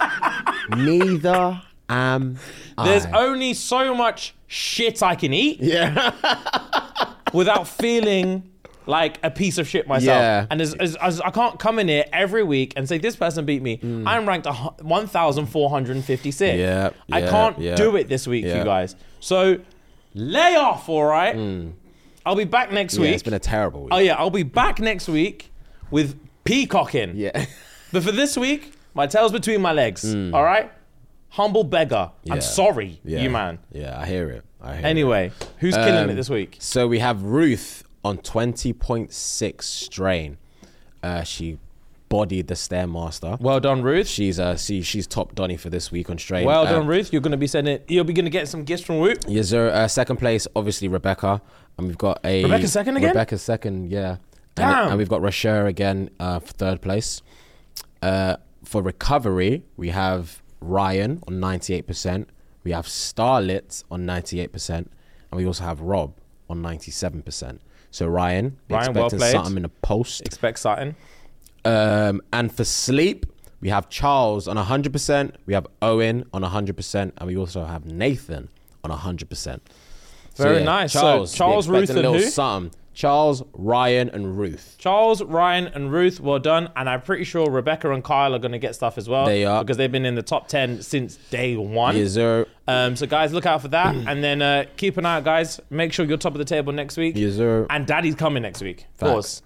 Neither am There's I. only so much shit I can eat Yeah. without feeling like a piece of shit myself. Yeah. And as, as, as I can't come in here every week and say, this person beat me. I'm ranked one thousand four hundred fifty-six. Yeah, I yeah, can't yeah. do it this week, Yeah. you guys. So lay off, all right? I'll be back next Yeah, week. it's been a terrible week. Oh, yeah, I'll be back next week with peacocking. Yeah. But for this week, my tail's between my legs, all right? Humble beggar. Yeah. I'm sorry, Yeah. you man. Yeah, I hear it. I hear it. Anyway, who's killing Um, it this week? So we have Ruth on twenty point six strain. Uh, she bodied the Stairmaster. Well done, Ruth. She's uh, she, she's top Donny for this week on strain. Well Uh, done, Ruth. You're going to be sending. You'll be going to get some gifts from Whoop. Yes, sir. Uh, second place, obviously Rebecca, and we've got a Rebecca's second again? Rebecca's second, yeah. Damn. And, and we've got Rasher again uh, for third place. Uh, for recovery, we have Ryan on ninety-eight percent. We have Starlit on ninety-eight percent, and we also have Rob on ninety-seven percent. So Ryan, be Ryan, well expecting played. something in the post. Expect something. Um, and for sleep, we have Charles on one hundred percent, we have Owen on one hundred percent, and we also have Nathan on one hundred percent. Very nice. So, Charles, Charles, be expecting Ruth, a and little who? something. Charles, Ryan, and Ruth. Charles, Ryan, and Ruth, well done. And I'm pretty sure Rebecca and Kyle are going to get stuff as well. They are. Because they've been in the top ten since day one. Yes, sir. Um, so, guys, look out for that. And then uh, keep an eye out, guys. Make sure you're top of the table next week. Yes, sir. And Daddy's coming next week. Pause.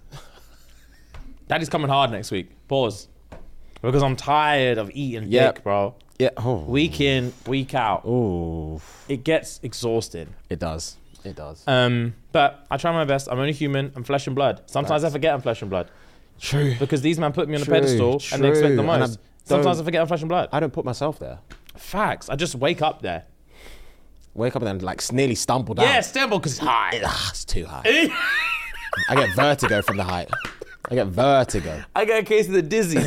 Daddy's coming hard next week. Pause. Because I'm tired of eating Yep. dick, bro. Yeah. Oh. Week in, week out. Oh. It gets exhausting. It does. It does. Um, but I try my best. I'm only human. I'm flesh and blood. Sometimes I forget I'm flesh and blood. True. Because these men put me on a True, pedestal and they expect the true. And I most. Sometimes I don't- forget I'm flesh and blood. I don't put myself there. Facts. I just wake up there. Wake up and then like nearly stumble down. Yeah, stumble because it's high. Ah, it's too high. I get vertigo from the height. I get vertigo. I got a case of the dizzies.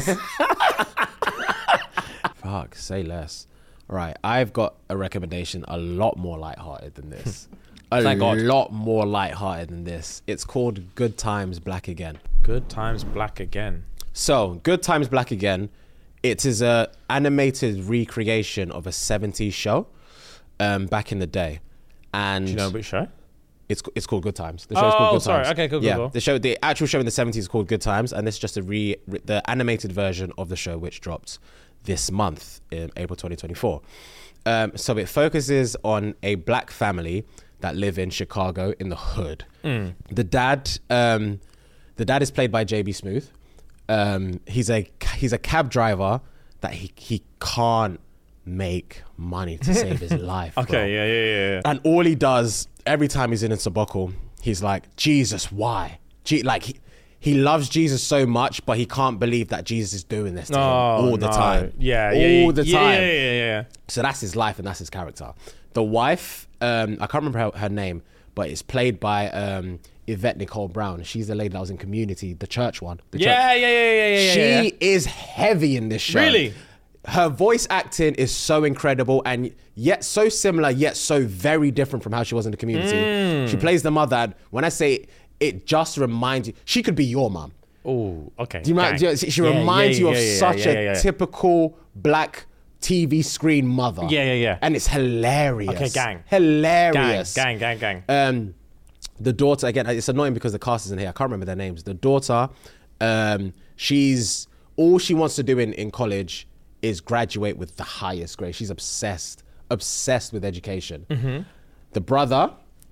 Fuck, say less. Right, I've got a recommendation a lot more lighthearted than this. A Thank God. lot more lighthearted than this. It's called Good Times Black Again. Good Times Black Again. So, Good Times Black Again, it is a animated recreation of a seventies show um, back in the day. And Do you know which show? It's it's called Good Times. The show's Oh, called Good sorry. Times. Okay, cool, cool, yeah, cool. the show, the actual show in the seventies is called Good Times, and this is just a re, re the animated version of the show which dropped this month in April twenty twenty-four. Um, so it focuses on a black family that live in Chicago in the hood. Mm. The dad, um, the dad is played by J B Smoove. Um, he's a he's a cab driver that he he can't make money to save his life. Bro. Okay, yeah, yeah, yeah, yeah. And all he does every time he's in a Sabuckle, he's like, Jesus, why? G- like he, he loves Jesus so much, but he can't believe that Jesus is doing this to him Oh, all the no. time. Yeah, all yeah, the yeah, time. Yeah, yeah, yeah, yeah. So that's his life and that's his character. The wife, um, I can't remember her, her name, but it's played by um, Yvette Nicole Brown. She's the lady that was in Community, the church one. The Yeah, church. yeah, yeah, yeah, yeah, She yeah, yeah. is heavy in this show. Really? Her voice acting is so incredible and yet so similar, yet so very different from how she was in the Community. Mm. She plays the mother. And when I say it just reminds you, she could be your mum. Oh, okay. Do you mind? Gang. She Yeah, reminds yeah, you of yeah, yeah, such yeah, a yeah, yeah. typical black T V screen mother. Yeah, yeah, yeah. And it's hilarious. Okay, gang. Hilarious. Gang, gang, gang, gang. Um, the daughter, again, it's annoying because the cast isn't here. I can't remember their names. The daughter, um, she's, all she wants to do in, in college is graduate with the highest grade. She's obsessed, obsessed with education. Mm-hmm. The brother,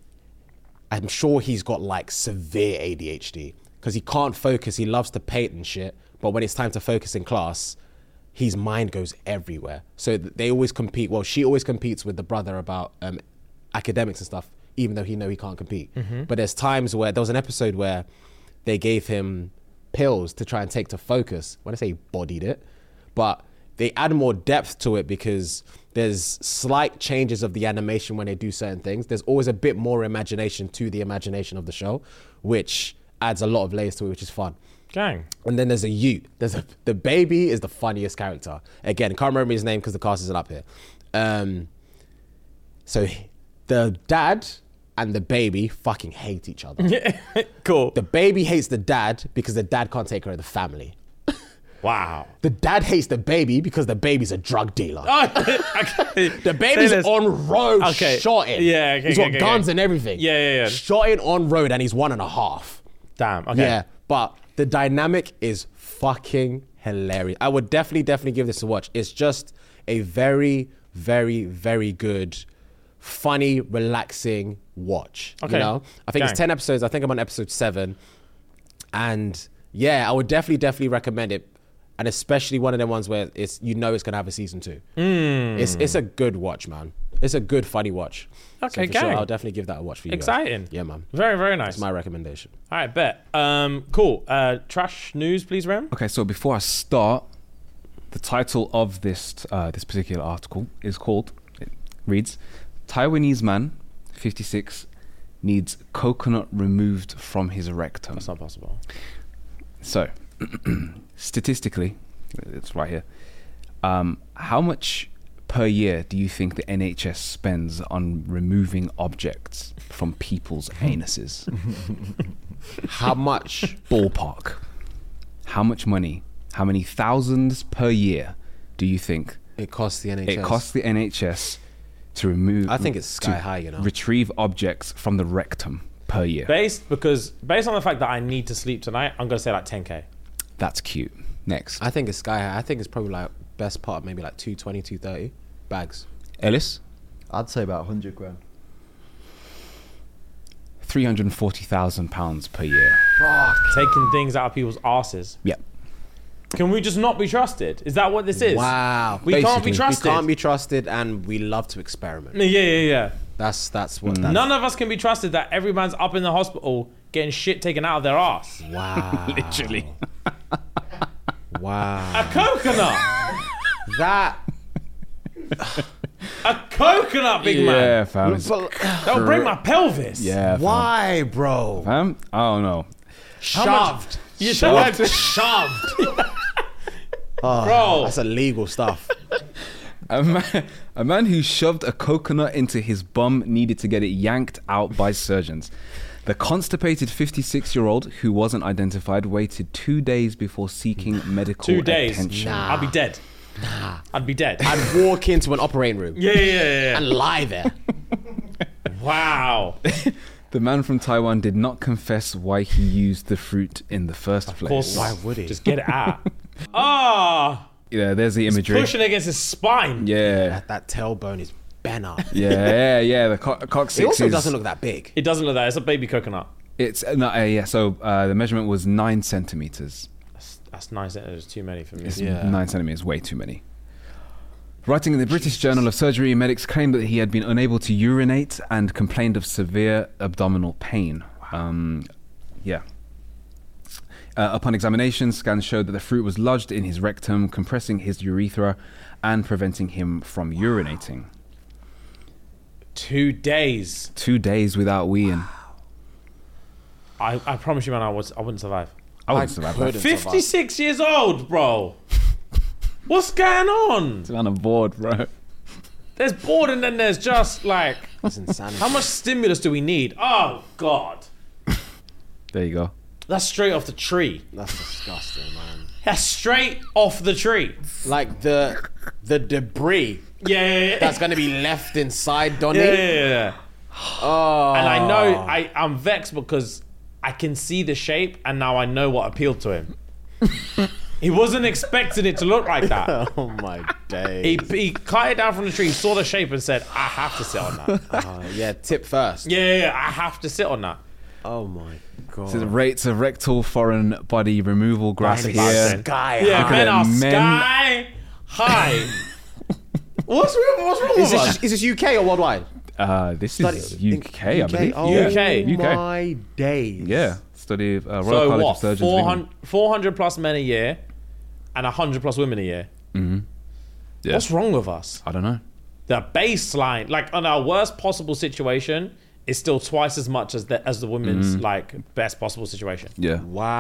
I'm sure he's got like severe A D H D because he can't focus. He loves to paint and shit, but when it's time to focus in class, his mind goes everywhere. So th- they always compete. Well, she always competes with the brother about um, academics and stuff, even though he know he can't compete. Mm-hmm. But there's times where there was an episode where they gave him pills to try and take to focus. When I say he bodied it, but they add more depth to it because there's slight changes of the animation when they do certain things. There's always a bit more imagination to the imagination of the show, which adds a lot of layers to it, which is fun. Gang. And then there's a Ute. There's a the baby is the funniest character. Again, can't remember his name because the cast isn't up here. Um, so the dad and the baby fucking hate each other. Cool. The baby hates the dad because the dad can't take care of the family. Wow. The dad hates the baby because the baby's a drug dealer. Okay. The baby's Say less. on road, Okay. shotting. Yeah, okay, He's okay, got okay, guns okay. and everything. Yeah, yeah, yeah. Shotting on road and he's one and a half. Damn. Okay. Yeah, but the dynamic is fucking hilarious. I would definitely, definitely give this a watch. It's just a very, very, very good, funny, relaxing watch. Okay. You know, I think Gang. it's ten episodes. I think I'm on episode seven, and yeah, I would definitely, definitely recommend it. And especially one of them ones where it's you know it's gonna have a season two. Mm. It's it's a good watch, man. It's a good, funny watch. Okay, so for sure, gang. I'll definitely give that a watch for you. guys. Exciting. Yeah, man. Very, very nice. That's my recommendation. All right, bet. Um, cool. Uh, trash news, please, Rem. Okay, so before I start, the title of this uh, this particular article is called, it reads, Taiwanese man, fifty-six, needs coconut removed from his rectum. That's not possible. So, statistically, it's right here. Um, how much per year do you think the N H S spends on removing objects from people's anuses? How much? Ballpark. How much money? How many thousands per year do you think It costs the N H S. it costs the N H S to remove? I think it's sky to high, you know. retrieve objects from the rectum per year. Based because based on the fact that I need to sleep tonight, I'm gonna say like ten K. That's cute. Next, I think it's sky high. I think it's probably like best part maybe like two twenty, two thirty bags. Ellis, I'd say about one hundred grand. three hundred forty thousand pounds per year. Taking things out of people's asses. Yep. Can we just not be trusted? Is that what this is? Wow. We can't Basically. be We trusted. We can't be trusted and we love to experiment. Yeah, yeah, yeah. That's that's what that None of us can be trusted that every man's up in the hospital getting shit taken out of their ass. Wow. Literally. Wow. A coconut. That A coconut, big yeah, man. fam. it's That'll break my pelvis. Yeah, fam. Why, bro? Fam? I don't know. Shoved. You Shoved. shoved. Shoved. Bro. That's illegal stuff. A man, a man who shoved a coconut into his bum needed to get it yanked out by surgeons. The constipated fifty-six-year-old, who wasn't identified, waited two days before seeking medical Two days. attention. I'd be dead. Nah. I'd be dead. I'd walk into an operating room yeah, yeah, yeah, yeah. and lie there. Wow. The man from Taiwan did not confess why he used the fruit in the first Of place. course. Why would he? Just get it out. Ah. Yeah, there's the imagery. Pushing against his spine. Yeah, That, that tailbone is bent up. yeah, yeah, yeah. The co- It coccyx also is. doesn't look that big. It doesn't look that. It's a baby coconut. It's uh, no, uh, yeah. So uh, the measurement was nine centimeters. That's, that's nice. There's too many for me. It's Yeah. nine centimeters, way too many. Writing in the British Journal of Surgery, medics claimed that he had been unable to urinate and complained of severe abdominal pain. Um, yeah. Uh, upon examination, scans showed that the fruit was lodged in his rectum, compressing his urethra and preventing him from urinating. Two days. Two days without weeing. I, I promise you, man, I, was, I wouldn't survive. I wouldn't survive that. couldn't survive. fifty-six years old, bro. What's going on? It's on a board, bro. There's bored and then there's just like, That's insanity. how much stimulus do we need? Oh, God. There you go. That's straight off the tree. That's disgusting, man. That's straight off the tree. Like the the debris Yeah, yeah, yeah. that's gonna be left inside Donny. yeah, yeah, yeah, yeah. Oh. And I know I, I'm vexed because I can see the shape and now I know what appealed to him. He wasn't expecting it to look like that. Oh my days. He, he cut it down from the tree, saw the shape and said, I have to sit on that. Uh, yeah, tip first. Yeah, yeah, yeah, I have to sit on that. Oh my god. So the rates of rectal foreign body removal graph Nice. here. Guy. Yeah, Look at men it, are men- sky high. what's wrong, what's wrong Is with us? this, is this U K or worldwide? Uh, this Study- is U K, I believe. Oh U K. U K. my days. Yeah, study of uh, Royal So College what, of Surgeons. of four England. hundred, four hundred plus men a year and one hundred plus women a year? Yeah. What's wrong with us? I don't know. The baseline, like on our worst possible situation, is still twice as much as the as the women's like best possible situation. Yeah.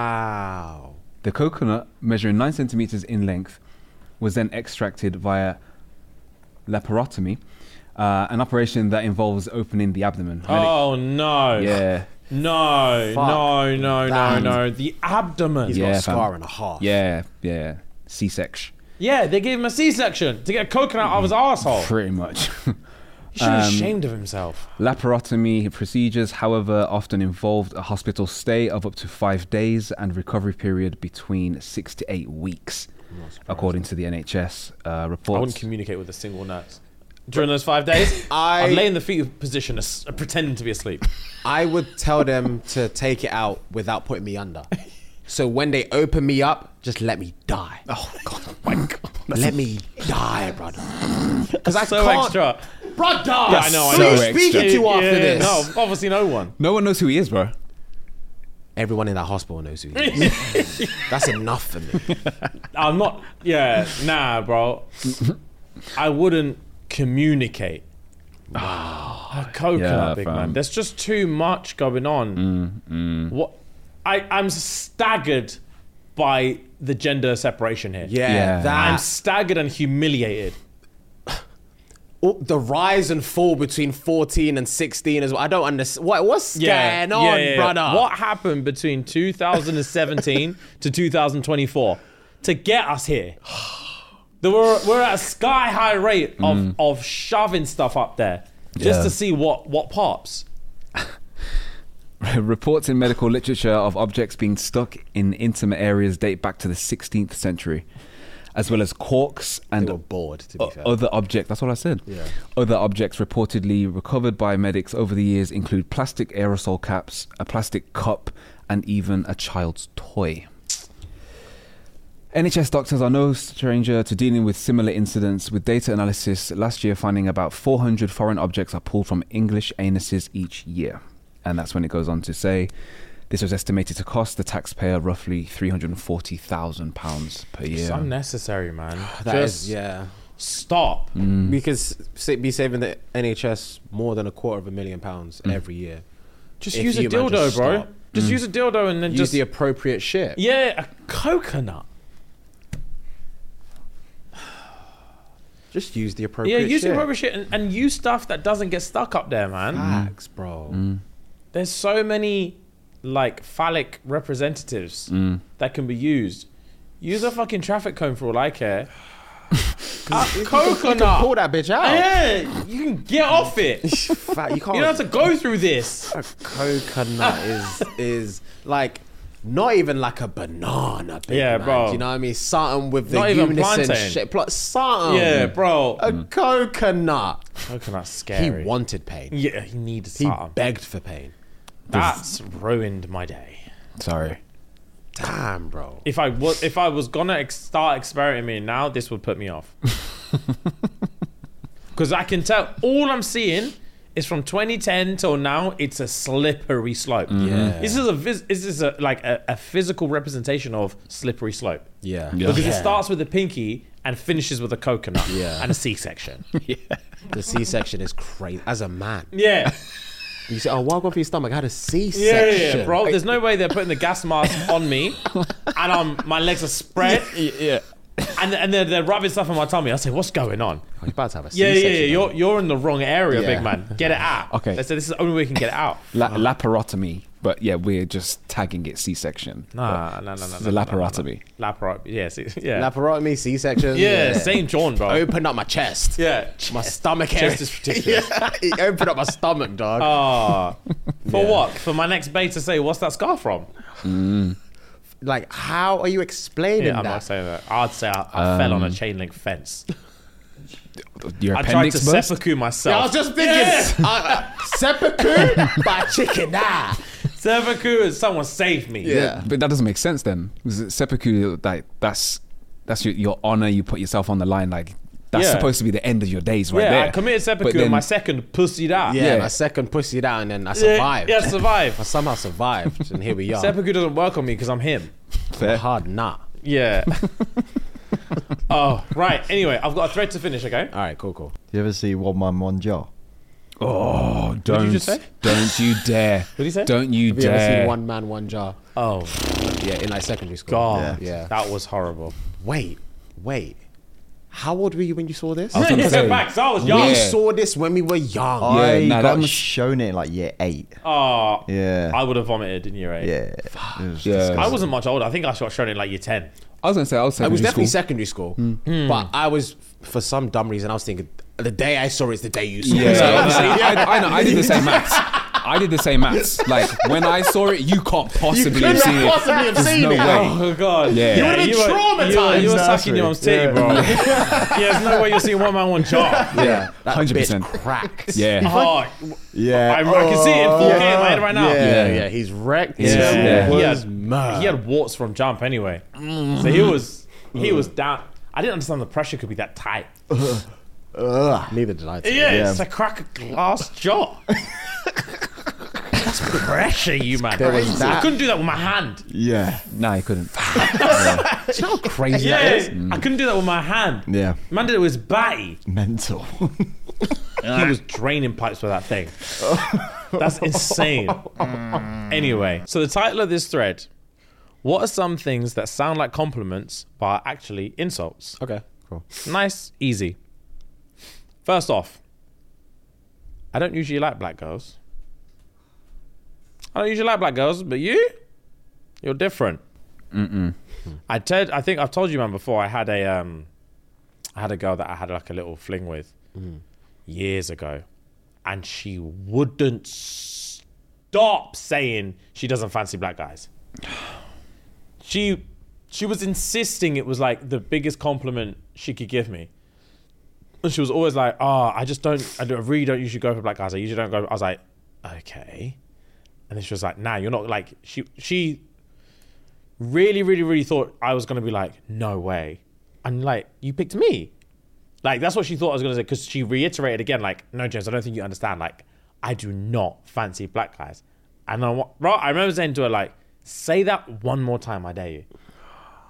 Wow. The coconut, measuring nine centimeters in length, was then extracted via laparotomy, uh, an operation that involves opening the abdomen. Medic- Oh no! yeah. No, Fuck no, no, no, that. no. The abdomen. He's Yeah, got a fam. scar and a half. Yeah, yeah. C-section. Yeah, they gave him a C-section to get a coconut out of his asshole. Pretty much. He should be ashamed of himself. Laparotomy procedures, however, often involved a hospital stay of up to five days and recovery period between six to eight weeks, according to the N H S uh, I reports. wouldn't communicate with a single nurse during those five days. I- I'd lay in the fetal position, as- pretending to be asleep. I would tell them to take it out without putting me under. So when they open me up, just let me die. Oh God! Oh my God! Let me die, brother. Because I So can't. extra. Brother! Yeah, I know, I Who know. are you So speaking extra. to after Yeah, this? No, obviously no one. No one knows who he is, bro. Everyone in that hospital knows who he is. That's enough for me. I'm not. Yeah, nah, bro. I wouldn't communicate. A coconut, Yeah, big fam. man. There's just too much going on. What? I I'm staggered by the gender separation here. Yeah, Yeah. I'm that. staggered and humiliated. Oh, the rise and fall between fourteen and sixteen as well. I don't understand. What, what's going on, brother? What happened between two thousand seventeen to two thousand twenty-four to get us here? There were, we're at a sky high rate of, of shoving stuff up there just Yeah. to see what, what pops. Reports in medical literature of objects being stuck in intimate areas date back to the sixteenth century, as well as corks and They were bored, to be o- fair. other objects. That's what I said. Yeah. Other objects reportedly recovered by medics over the years include plastic aerosol caps, a plastic cup, and even a child's toy. N H S doctors are no stranger to dealing with similar incidents, with data analysis last year finding about four hundred foreign objects are pulled from English anuses each year. And that's when it goes on to say this was estimated to cost the taxpayer roughly three hundred forty thousand pounds per year. It's unnecessary, man. That Just is, yeah. Stop. We could s- sa- be saving the N H S more than a quarter of a million pounds every year. Just If use a you, man, dildo, just bro. stop. Just use a dildo and then Use just the appropriate shit. yeah, a coconut. Just use the Yeah, appropriate use shit. the appropriate shit and, and use stuff that doesn't get stuck up there, man. Facts, bro. There's so many like phallic representatives that can be used. Use a fucking traffic cone for all I care. A You can coconut. pull that bitch out. Yeah, you can get off it. You Fat, you can't. don't have to go through this. A coconut is is like not even like a banana. Big Yeah, man. bro. Do you know what I mean? Something with the Not even unison plantain. shape. Pl- something. Yeah, bro. A coconut. Coconut's He scary. wanted pain. Yeah, he needed He something. begged for pain. That's ruined my day. Sorry. Damn, bro. If I was if I was gonna ex- start experimenting now, this would put me off. Because I can tell all I'm seeing is from twenty ten till now. It's a slippery slope. Yeah. This is a vis- this is a like a, a physical representation of slippery slope. Yeah. Yeah. Because it Yeah. starts with a pinky and finishes with a coconut Yeah. and a C-section. The C-section is crazy. As a man, Yeah. you say, "Oh, why go for your stomach?" I had a C-section, Yeah, yeah, yeah, bro. There's no way they're putting the gas mask on me, and um, my legs are spread, Yeah. and and they're, they're rubbing stuff on my tummy. I say, "What's going on?" Oh, you're about to have a Yeah, C-section. yeah, yeah. You're man. you're in the wrong area, Yeah. big man. Get it out. Okay. They said this is the only way we can get it out. La- laparotomy, but yeah, we're just tagging it C-section. Nah, no, no, no. The laparotomy. Laparotomy. Yes, yeah. Laparotomy, C-section. yeah, Saint John, bro. Open up my chest. Yeah. My stomach Chest area. is ridiculous. Yeah, he opened up my stomach, dog. Ah. For Yeah. what? For my next babe to say, what's that scar from? Like, how are you explaining Yeah, I'm that? not saying that. I'd say I, I fell on a chain link fence. Your I tried appendix to burst? seppuku myself. Yeah, I was just thinking, uh, uh, seppuku by chicken eye. Seppuku is someone saved me. Yeah. But that doesn't make sense then. Because seppuku, like that's that's your, your honor. You put yourself on the line. Like that's Yeah. supposed to be the end of your days, right yeah, there. I committed But seppuku then- and my second pussied out. Yeah, Yeah. my second pussy down, and then I Yeah, survived. Yeah, survive. I somehow survived, and here we are. Seppuku doesn't work on me because I'm him. Fair. Hard nut. Yeah. Oh, right. Anyway, I've got a thread to finish, okay? All right, cool, cool. Do you ever see One Man, One Jar? Oh, don't you just say? don't you dare! What did he say? Don't you Have you ever dare! seen One Man, One Jar? Oh, Yeah, in like secondary school. God. Yeah. That was horrible. Wait, wait. How old were you when you saw this? I was gonna Yeah, say, back, so I was young. We Yeah. saw this when we were young. I nah, that got must- shown it in like year eight. Oh, Yeah. I would have vomited in year eight. Yeah. It was Yeah. disgusting. I wasn't much older. I think I got shown in like year ten. I was gonna say I was It was secondary definitely school. secondary school. Hmm. But I was, for some dumb reason, I was thinking, the day I saw it is the day you saw Yeah, it. So I, obviously, I, I know. I did the same maths. I did the same maths. Like when I saw it, you can't possibly couldn't have seen have possibly it. have There's seen no it. way. Oh, God. Yeah. You would've been were- You were, traumatized. you were Exactly. sucking your mom's titty, bro. Yeah, there's no way you're seeing one man, one jar. yeah, that Hundred bitch percent. cracked. Yeah. Oh, Yeah. I, I can see it in four K in yeah. my head right now. Yeah, Yeah. yeah, he's wrecked. Yeah. His Yeah. was He had, mad. he had warts from jump anyway. So he was he was down. I didn't understand the pressure could be that tight. Ugh. Neither did I. Yeah, Yeah. it's a crack a glass jar. That's pressure, you man. There was I that. couldn't do that with my hand. Yeah. Nah, I couldn't. Do you know how crazy Yeah, that is? I couldn't do that with my hand. Yeah. Man did it with his batty. Mental. He was draining pipes with that thing. That's insane. Anyway, so the title of this thread: what are some things that sound like compliments but are actually insults? Okay, cool. Nice, easy. First off, I don't usually like black girls. I don't usually like black girls, but you, you're different. Mm-mm. I told, I think I've told you, man, before. I had a, um, I had a girl that I had like a little fling with years ago, and she wouldn't stop saying she doesn't fancy black guys. She, she was insisting it was like the biggest compliment she could give me. And she was always like, oh, I just don't, I don't- I really don't usually go for black guys. I usually don't go. I was like, okay. And then she was like, nah, you're not like, she, she really, really, really thought I was going to be like, no way. And like, you picked me. Like, that's what she thought I was going to say. Because she reiterated again, like, no, James, I don't think you understand. Like, I do not fancy black guys. And I, wa- right, I remember saying to her, like, say that one more time, I dare you.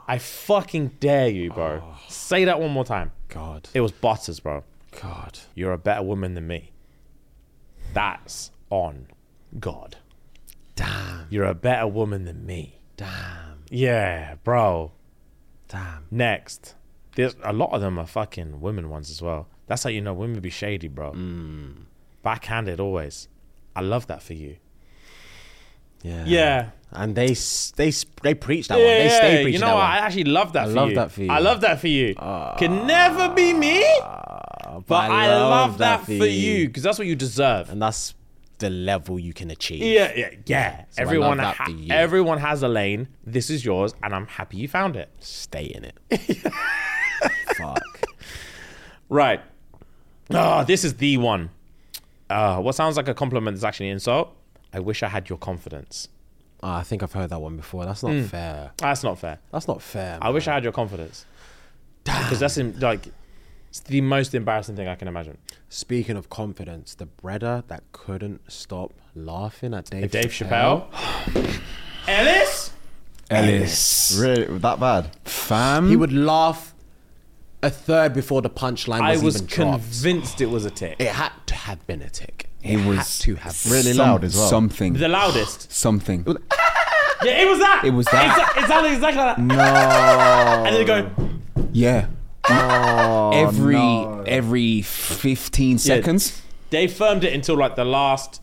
I fucking dare you, bro. Oh. Say that one more time. God. It was Butters, bro. God. You're a better woman than me. That's on God. Damn. You're a better woman than me. Damn. Yeah, bro. Damn. Next. There's a lot of them are fucking women ones as well. That's how you know women be shady, bro. Mm. Backhanded always. I love that for you. Yeah. Yeah. And they they they preach that Yeah, one. They stay yeah, preaching you know that what? one. I actually love that I for love you. that for you. I love that for you. Uh, Can never be me, uh, but I love, that, for you because that's what you deserve. And that's the level you can achieve. Yeah, yeah, yeah. So everyone, I love that ha- for you. everyone has a lane. This is yours, and I'm happy you found it. Stay in it. Fuck. Right. Oh, this is the one. Uh, what sounds like a compliment is actually an insult. I wish I had your confidence. Oh, I think I've heard that one before. That's not Mm. fair. That's not fair. That's not fair. I wish I had your confidence. Because that's in, like, it's the most embarrassing thing I can imagine. Speaking of confidence, the brother that couldn't stop laughing at Dave, Dave Chappelle. Chappelle. Ellis? Ellis. Really? That bad? Fam. He would laugh a third before the punchline was, I was even dropped. convinced it was a tick. It had to have been a tick. It It was had to have been. Really some- loud as well. Something. The loudest. Something. Yeah, it was that. It was that. Exa- it sounded exactly like that. No. And then they go, Yeah. Oh, every no. every fifteen seconds. they firmed it until like the last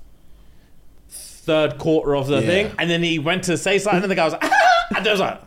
third quarter of the Yeah. thing. And then he went to say something and the guy was like, and there was like,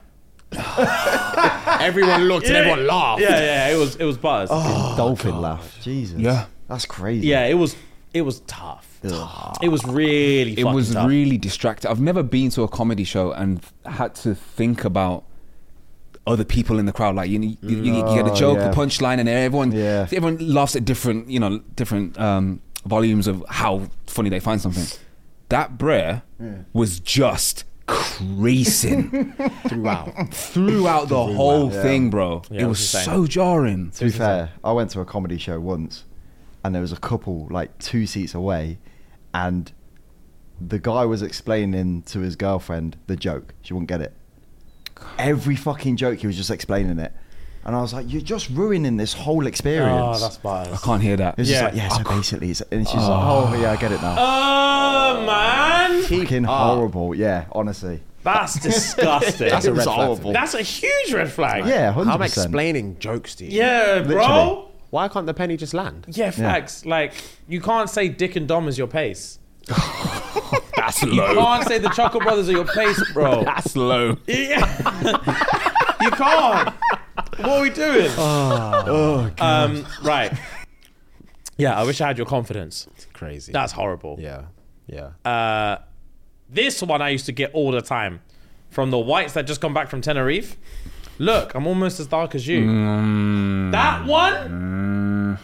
Everyone looked and Yeah. everyone laughed. yeah, yeah, it was, it was Butters. Dolphin laugh. Jesus. Yeah. That's crazy. Yeah, it was, it was tough. Ugh. It was really It fucking was tough. really distracting. I've never been to a comedy show and had to think about other people in the crowd. Like you, you, you, you get a Oh, joke, yeah. a punchline, and everyone, Yeah. everyone laughs at different, you know, different um, volumes of how funny they find something. That Brer was just creasing Throughout. throughout the whole Yeah. thing, bro. Yeah, it it was was insane. so jarring. To be fair, I went to a comedy show once, and there was a couple like two seats away, and the guy was explaining to his girlfriend the joke. She wouldn't get it. Every fucking joke, he was just explaining it, and I was like, "You're just ruining this whole experience." Oh, that's Butters. I can't hear that. It's Yeah. just like, yeah, so basically, it's, and she's like, "Oh, yeah, I get it now." Oh, man. Fucking horrible, yeah, honestly. That's disgusting. That's a red It was flag. horrible. That's a huge red flag. Yeah, hundred I'm percent. explaining jokes to you. Yeah, bro. Literally. Why can't the penny just land? Yeah, facts. Like, you can't say Dick and Dom is your pace. That's You low. can't say the Chocolate Brothers are your pace, bro. That's low. Yeah. You can't. What are we doing? Oh, God. Um, right. Yeah, I wish I had your confidence. Crazy. That's horrible. yeah. Yeah. Uh, this one I used to get all the time from the whites that just come back from Tenerife. Look, I'm almost as dark as you. Mm. That one?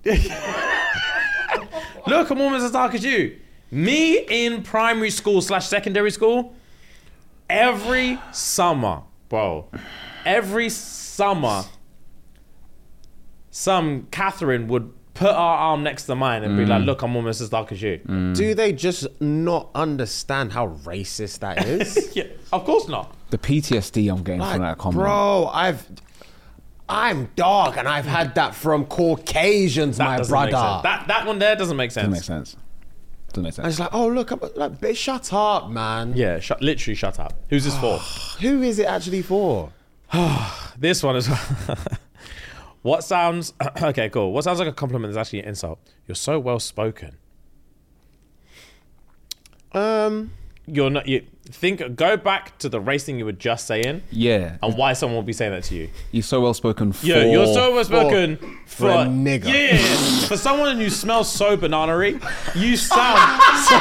Look, I'm almost as dark as you. Me in primary school slash secondary school, every summer, bro, every summer, some Catherine would put her arm next to mine and be like, look, I'm almost as dark as you. Do they just not understand how racist that is? Yeah, of course not. The P T S D I'm getting from that Like, comment. bro, I've I'm dark and I've had that from Caucasians, That my doesn't make brother. sense. That, that one there doesn't make sense. Doesn't make sense. Doesn't make And sense. it's like, oh look, I'm like, bitch, shut up, man. Yeah, shut, literally shut up. Who's this for? Who is it actually for? This one is. What sounds okay? Cool. What sounds like a compliment is actually an insult. You're so well spoken. Um, You're not. You think. Go back to the race thing you were just saying, Yeah. and why someone would be saying that to you. You're so well spoken for. Yeah, you're so well spoken for, for a nigger. Yeah, yeah, yeah. For someone who smells so banana-y, you sound.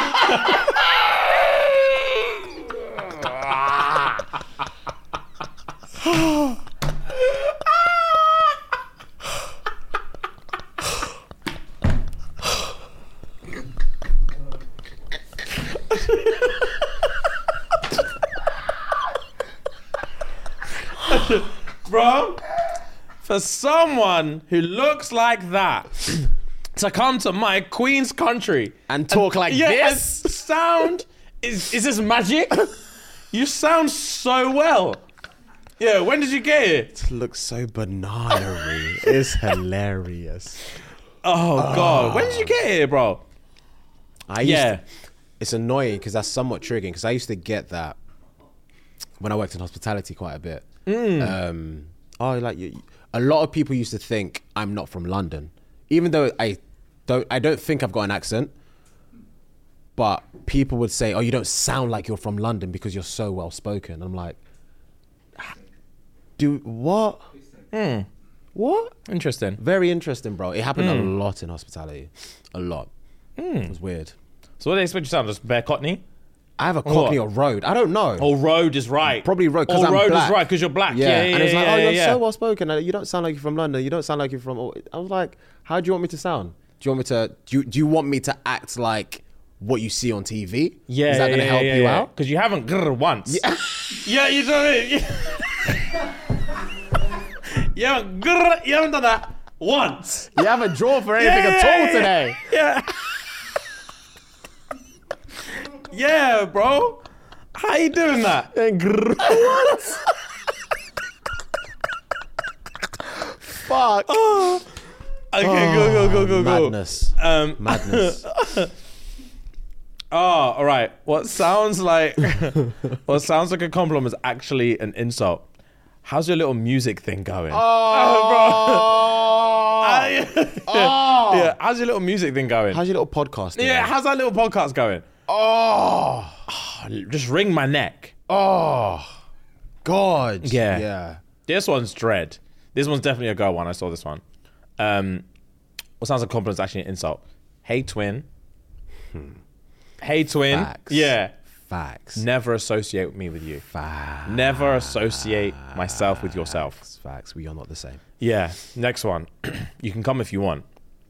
Bro, for someone who looks like that to come to my queen's country and talk like yeah, this. and sound is is this magic? You sound so well. Yeah, when did you get it? It looks so banana-y. It's hilarious. Oh, God. When did you get it, bro? I used Yeah. to, it's annoying because that's somewhat triggering because I used to get that when I worked in hospitality quite a bit. Um, oh, like you, a lot of people used to think I'm not from London, even though I don't. I don't think I've got an accent. But people would say, "Oh, you don't sound like you're from London because you're so well spoken." I'm like, "Do what? What? Interesting. Very interesting, bro. It happened a lot in hospitality, a lot. It was weird. So what do they expect you to sound? Just bare Cockney? I have a Cockney or road. I don't know. Oh, road is right. Probably road, 'cause Oh, I'm road black. is right because you're black. Yeah, Yeah, yeah, and it's like, yeah, oh, you're yeah, so yeah. well spoken. You don't sound like you're from London. You don't sound like you're from. I was like, how do you want me to sound? Do you want me to? Do you, do you want me to act like what you see on T V? Yeah, is that yeah, going to yeah, help yeah, you yeah. out? Because you haven't grrr once. Yeah, yeah, you done it. You haven't grrr, you haven't done that once. You haven't drawn for anything Yeah, at yeah, all yeah, today. Yeah. Yeah, bro. How you doing that? And grrr. What? Fuck. Oh. Okay, go, go, go, go, go. Madness. Um, Madness. Oh, all right. What sounds like what sounds like a compliment is actually an insult. How's your little music thing going? Oh. yeah. Yeah. How's your little music thing going? How's your little podcast? doing? Yeah. How's that little podcast going? Oh. Just wring my neck. Oh. God. Yeah. Yeah. This one's dread. This one's definitely a girl one. I saw this one. Um, what sounds like a compliment is actually an insult. Hey, twin. Hey, twin. Facts. Yeah. Facts. Never associate me with you. Facts. Never associate myself with yourself. Facts. Facts. We are not the same. Yeah. Next one. You can come if you want.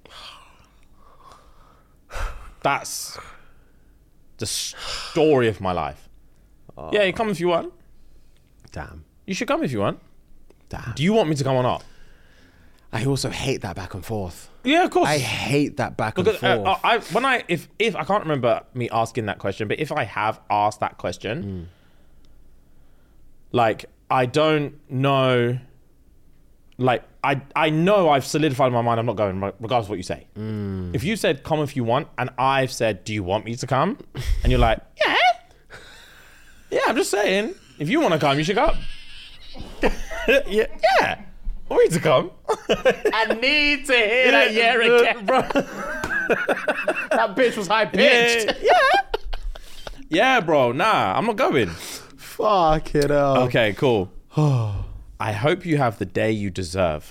That's the story of my life. Yeah, you come if you want. Damn. You should come if you want. Damn. Do you want me to come or not? I also hate that back and forth. Yeah, of course. I hate that back and Because uh, forth. I, when I if if I can't remember me asking that question, but if I have asked that question, like I don't know, like I I know I've solidified in my mind I'm not going regardless of what you say. If you said come if you want, and I've said do you want me to come, and you're like yeah, yeah, I'm just saying if you want to come you should come. yeah, yeah, I want you to come. I need to hear that yeah again. Bro. That bitch was high pitched. Yeah, yeah. Yeah, bro. Nah, I'm not going. Fuck it up. Okay, cool. I hope you have the day you deserve.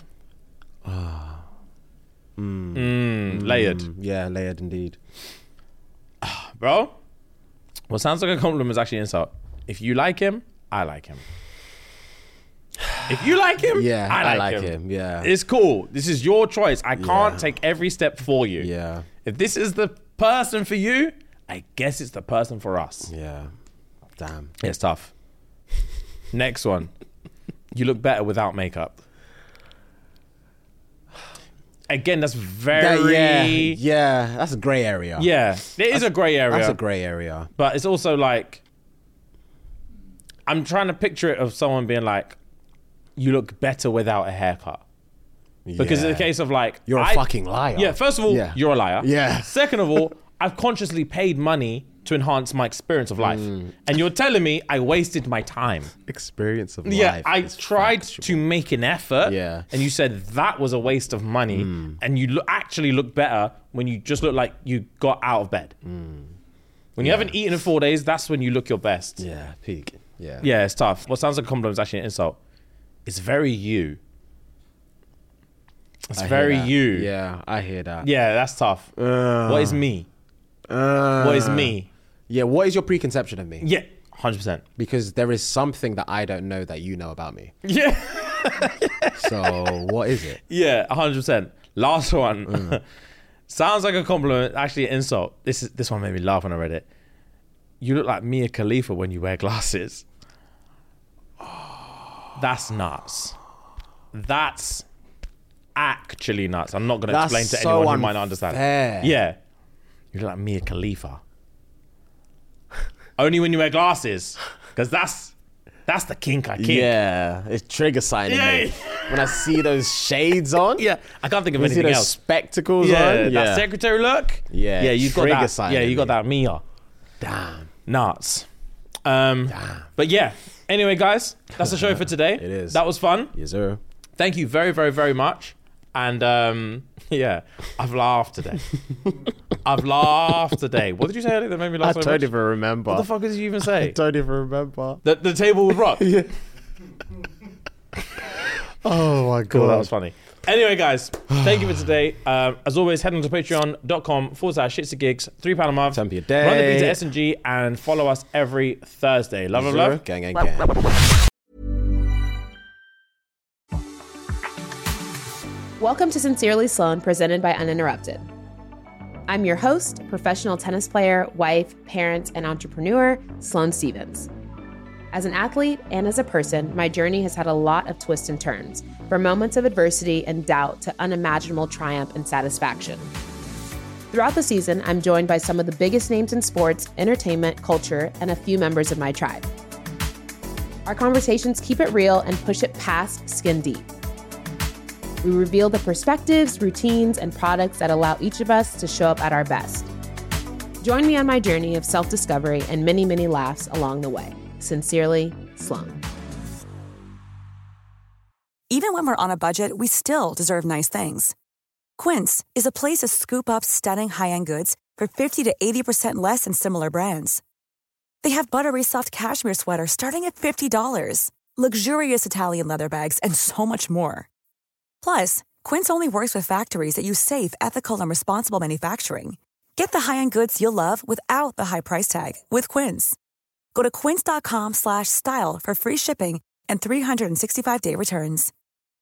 Mm, layered. Yeah, layered indeed. Bro, what sounds like a compliment is actually an insult. If you like him, I like him. If you like him, Yeah, I like, him. him. Yeah. It's cool. This is your choice. I can't Yeah. take every step for you. Yeah. If this is the person for you, I guess it's the person for us. Yeah. Damn. It's tough. Next one. You look better without makeup. Again, that's very... That- yeah. Yeah. That's a grey area. Yeah, it is a grey area. That's a grey area. But it's also like... I'm trying to picture it of someone being like, you look better without a haircut. Because Yeah. it's a case of like... You're a I- fucking liar. Yeah, first of all, Yeah. you're a liar. Yeah. Second of all, I've consciously paid money to enhance my experience of life. Mm. And you're telling me I wasted my time. Experience of Yeah, life. I is tried factual. to make an effort. Yeah. And you said that was a waste of money. And you look, actually look better when you just look like you got out of bed. When you haven't eaten in four days, that's when you look your best. Yeah, peak. Yeah. Yeah, it's tough. What sounds like a compliment is actually an insult. It's very you. It's I hear very that. you. Yeah, I hear that. Yeah, that's tough. Uh, What is me? uh, What is me? Yeah, what is your preconception of me? Yeah, one hundred percent. Because there is something that I don't know that you know about me. Yeah. So, what is it? Yeah, one hundred percent. Last one. Mm. Sounds like a compliment, actually an insult. This is this one made me laugh when I read it. You look like Mia Khalifa when you wear glasses. That's nuts. That's actually nuts. I'm not going to That's explain to so anyone who might not understand. unfair. Yeah. You look like Mia Khalifa. Only when you wear glasses. Because that's That's the kink I kink. Yeah, it's trigger signing Yeah. me. When I see those shades on. Yeah, I can't think of When I see anything those else. spectacles Yeah, on. that secretary look. Yeah, yeah, you got trigger that. signing Yeah, you got me. that Mia. Damn. Nuts. Um, but yeah. Anyway, guys, that's the show for today. It is. That was fun. Yes, sir. Thank you very, very, very much. And um, yeah, I've laughed today. I've laughed today. What did you say earlier that made me I laugh so don't much? even remember. What the fuck did you even I say? don't even remember. The, the table would rock. Yeah. Oh my god. Cool, that was funny. Anyway, guys, thank you for today. Um, as always, head on to patreon.com forward slash shitsy gigs, three pound a month. ten p a day. Run the beat to S and G and follow us every Thursday. Love, love, love. Gang, gang, gang. Welcome to Sincerely Sloan, presented by Uninterrupted. I'm your host, professional tennis player, wife, parent, and entrepreneur, Sloane Stevens. As an athlete and as a person, my journey has had a lot of twists and turns, from moments of adversity and doubt to unimaginable triumph and satisfaction. Throughout the season, I'm joined by some of the biggest names in sports, entertainment, culture, and a few members of my tribe. Our conversations keep it real and push it past skin deep. We reveal the perspectives, routines, and products that allow each of us to show up at our best. Join me on my journey of self-discovery and many, many laughs along the way. Sincerely, Sloane. Even when we're on a budget, we still deserve nice things. Quince is a place to scoop up stunning high-end goods for fifty to eighty percent less than similar brands. They have buttery soft cashmere sweaters starting at fifty dollars, luxurious Italian leather bags, and so much more. Plus, Quince only works with factories that use safe, ethical, and responsible manufacturing. Get the high-end goods you'll love without the high price tag with Quince. Go to quince.com slash style for free shipping and three sixty-five day returns.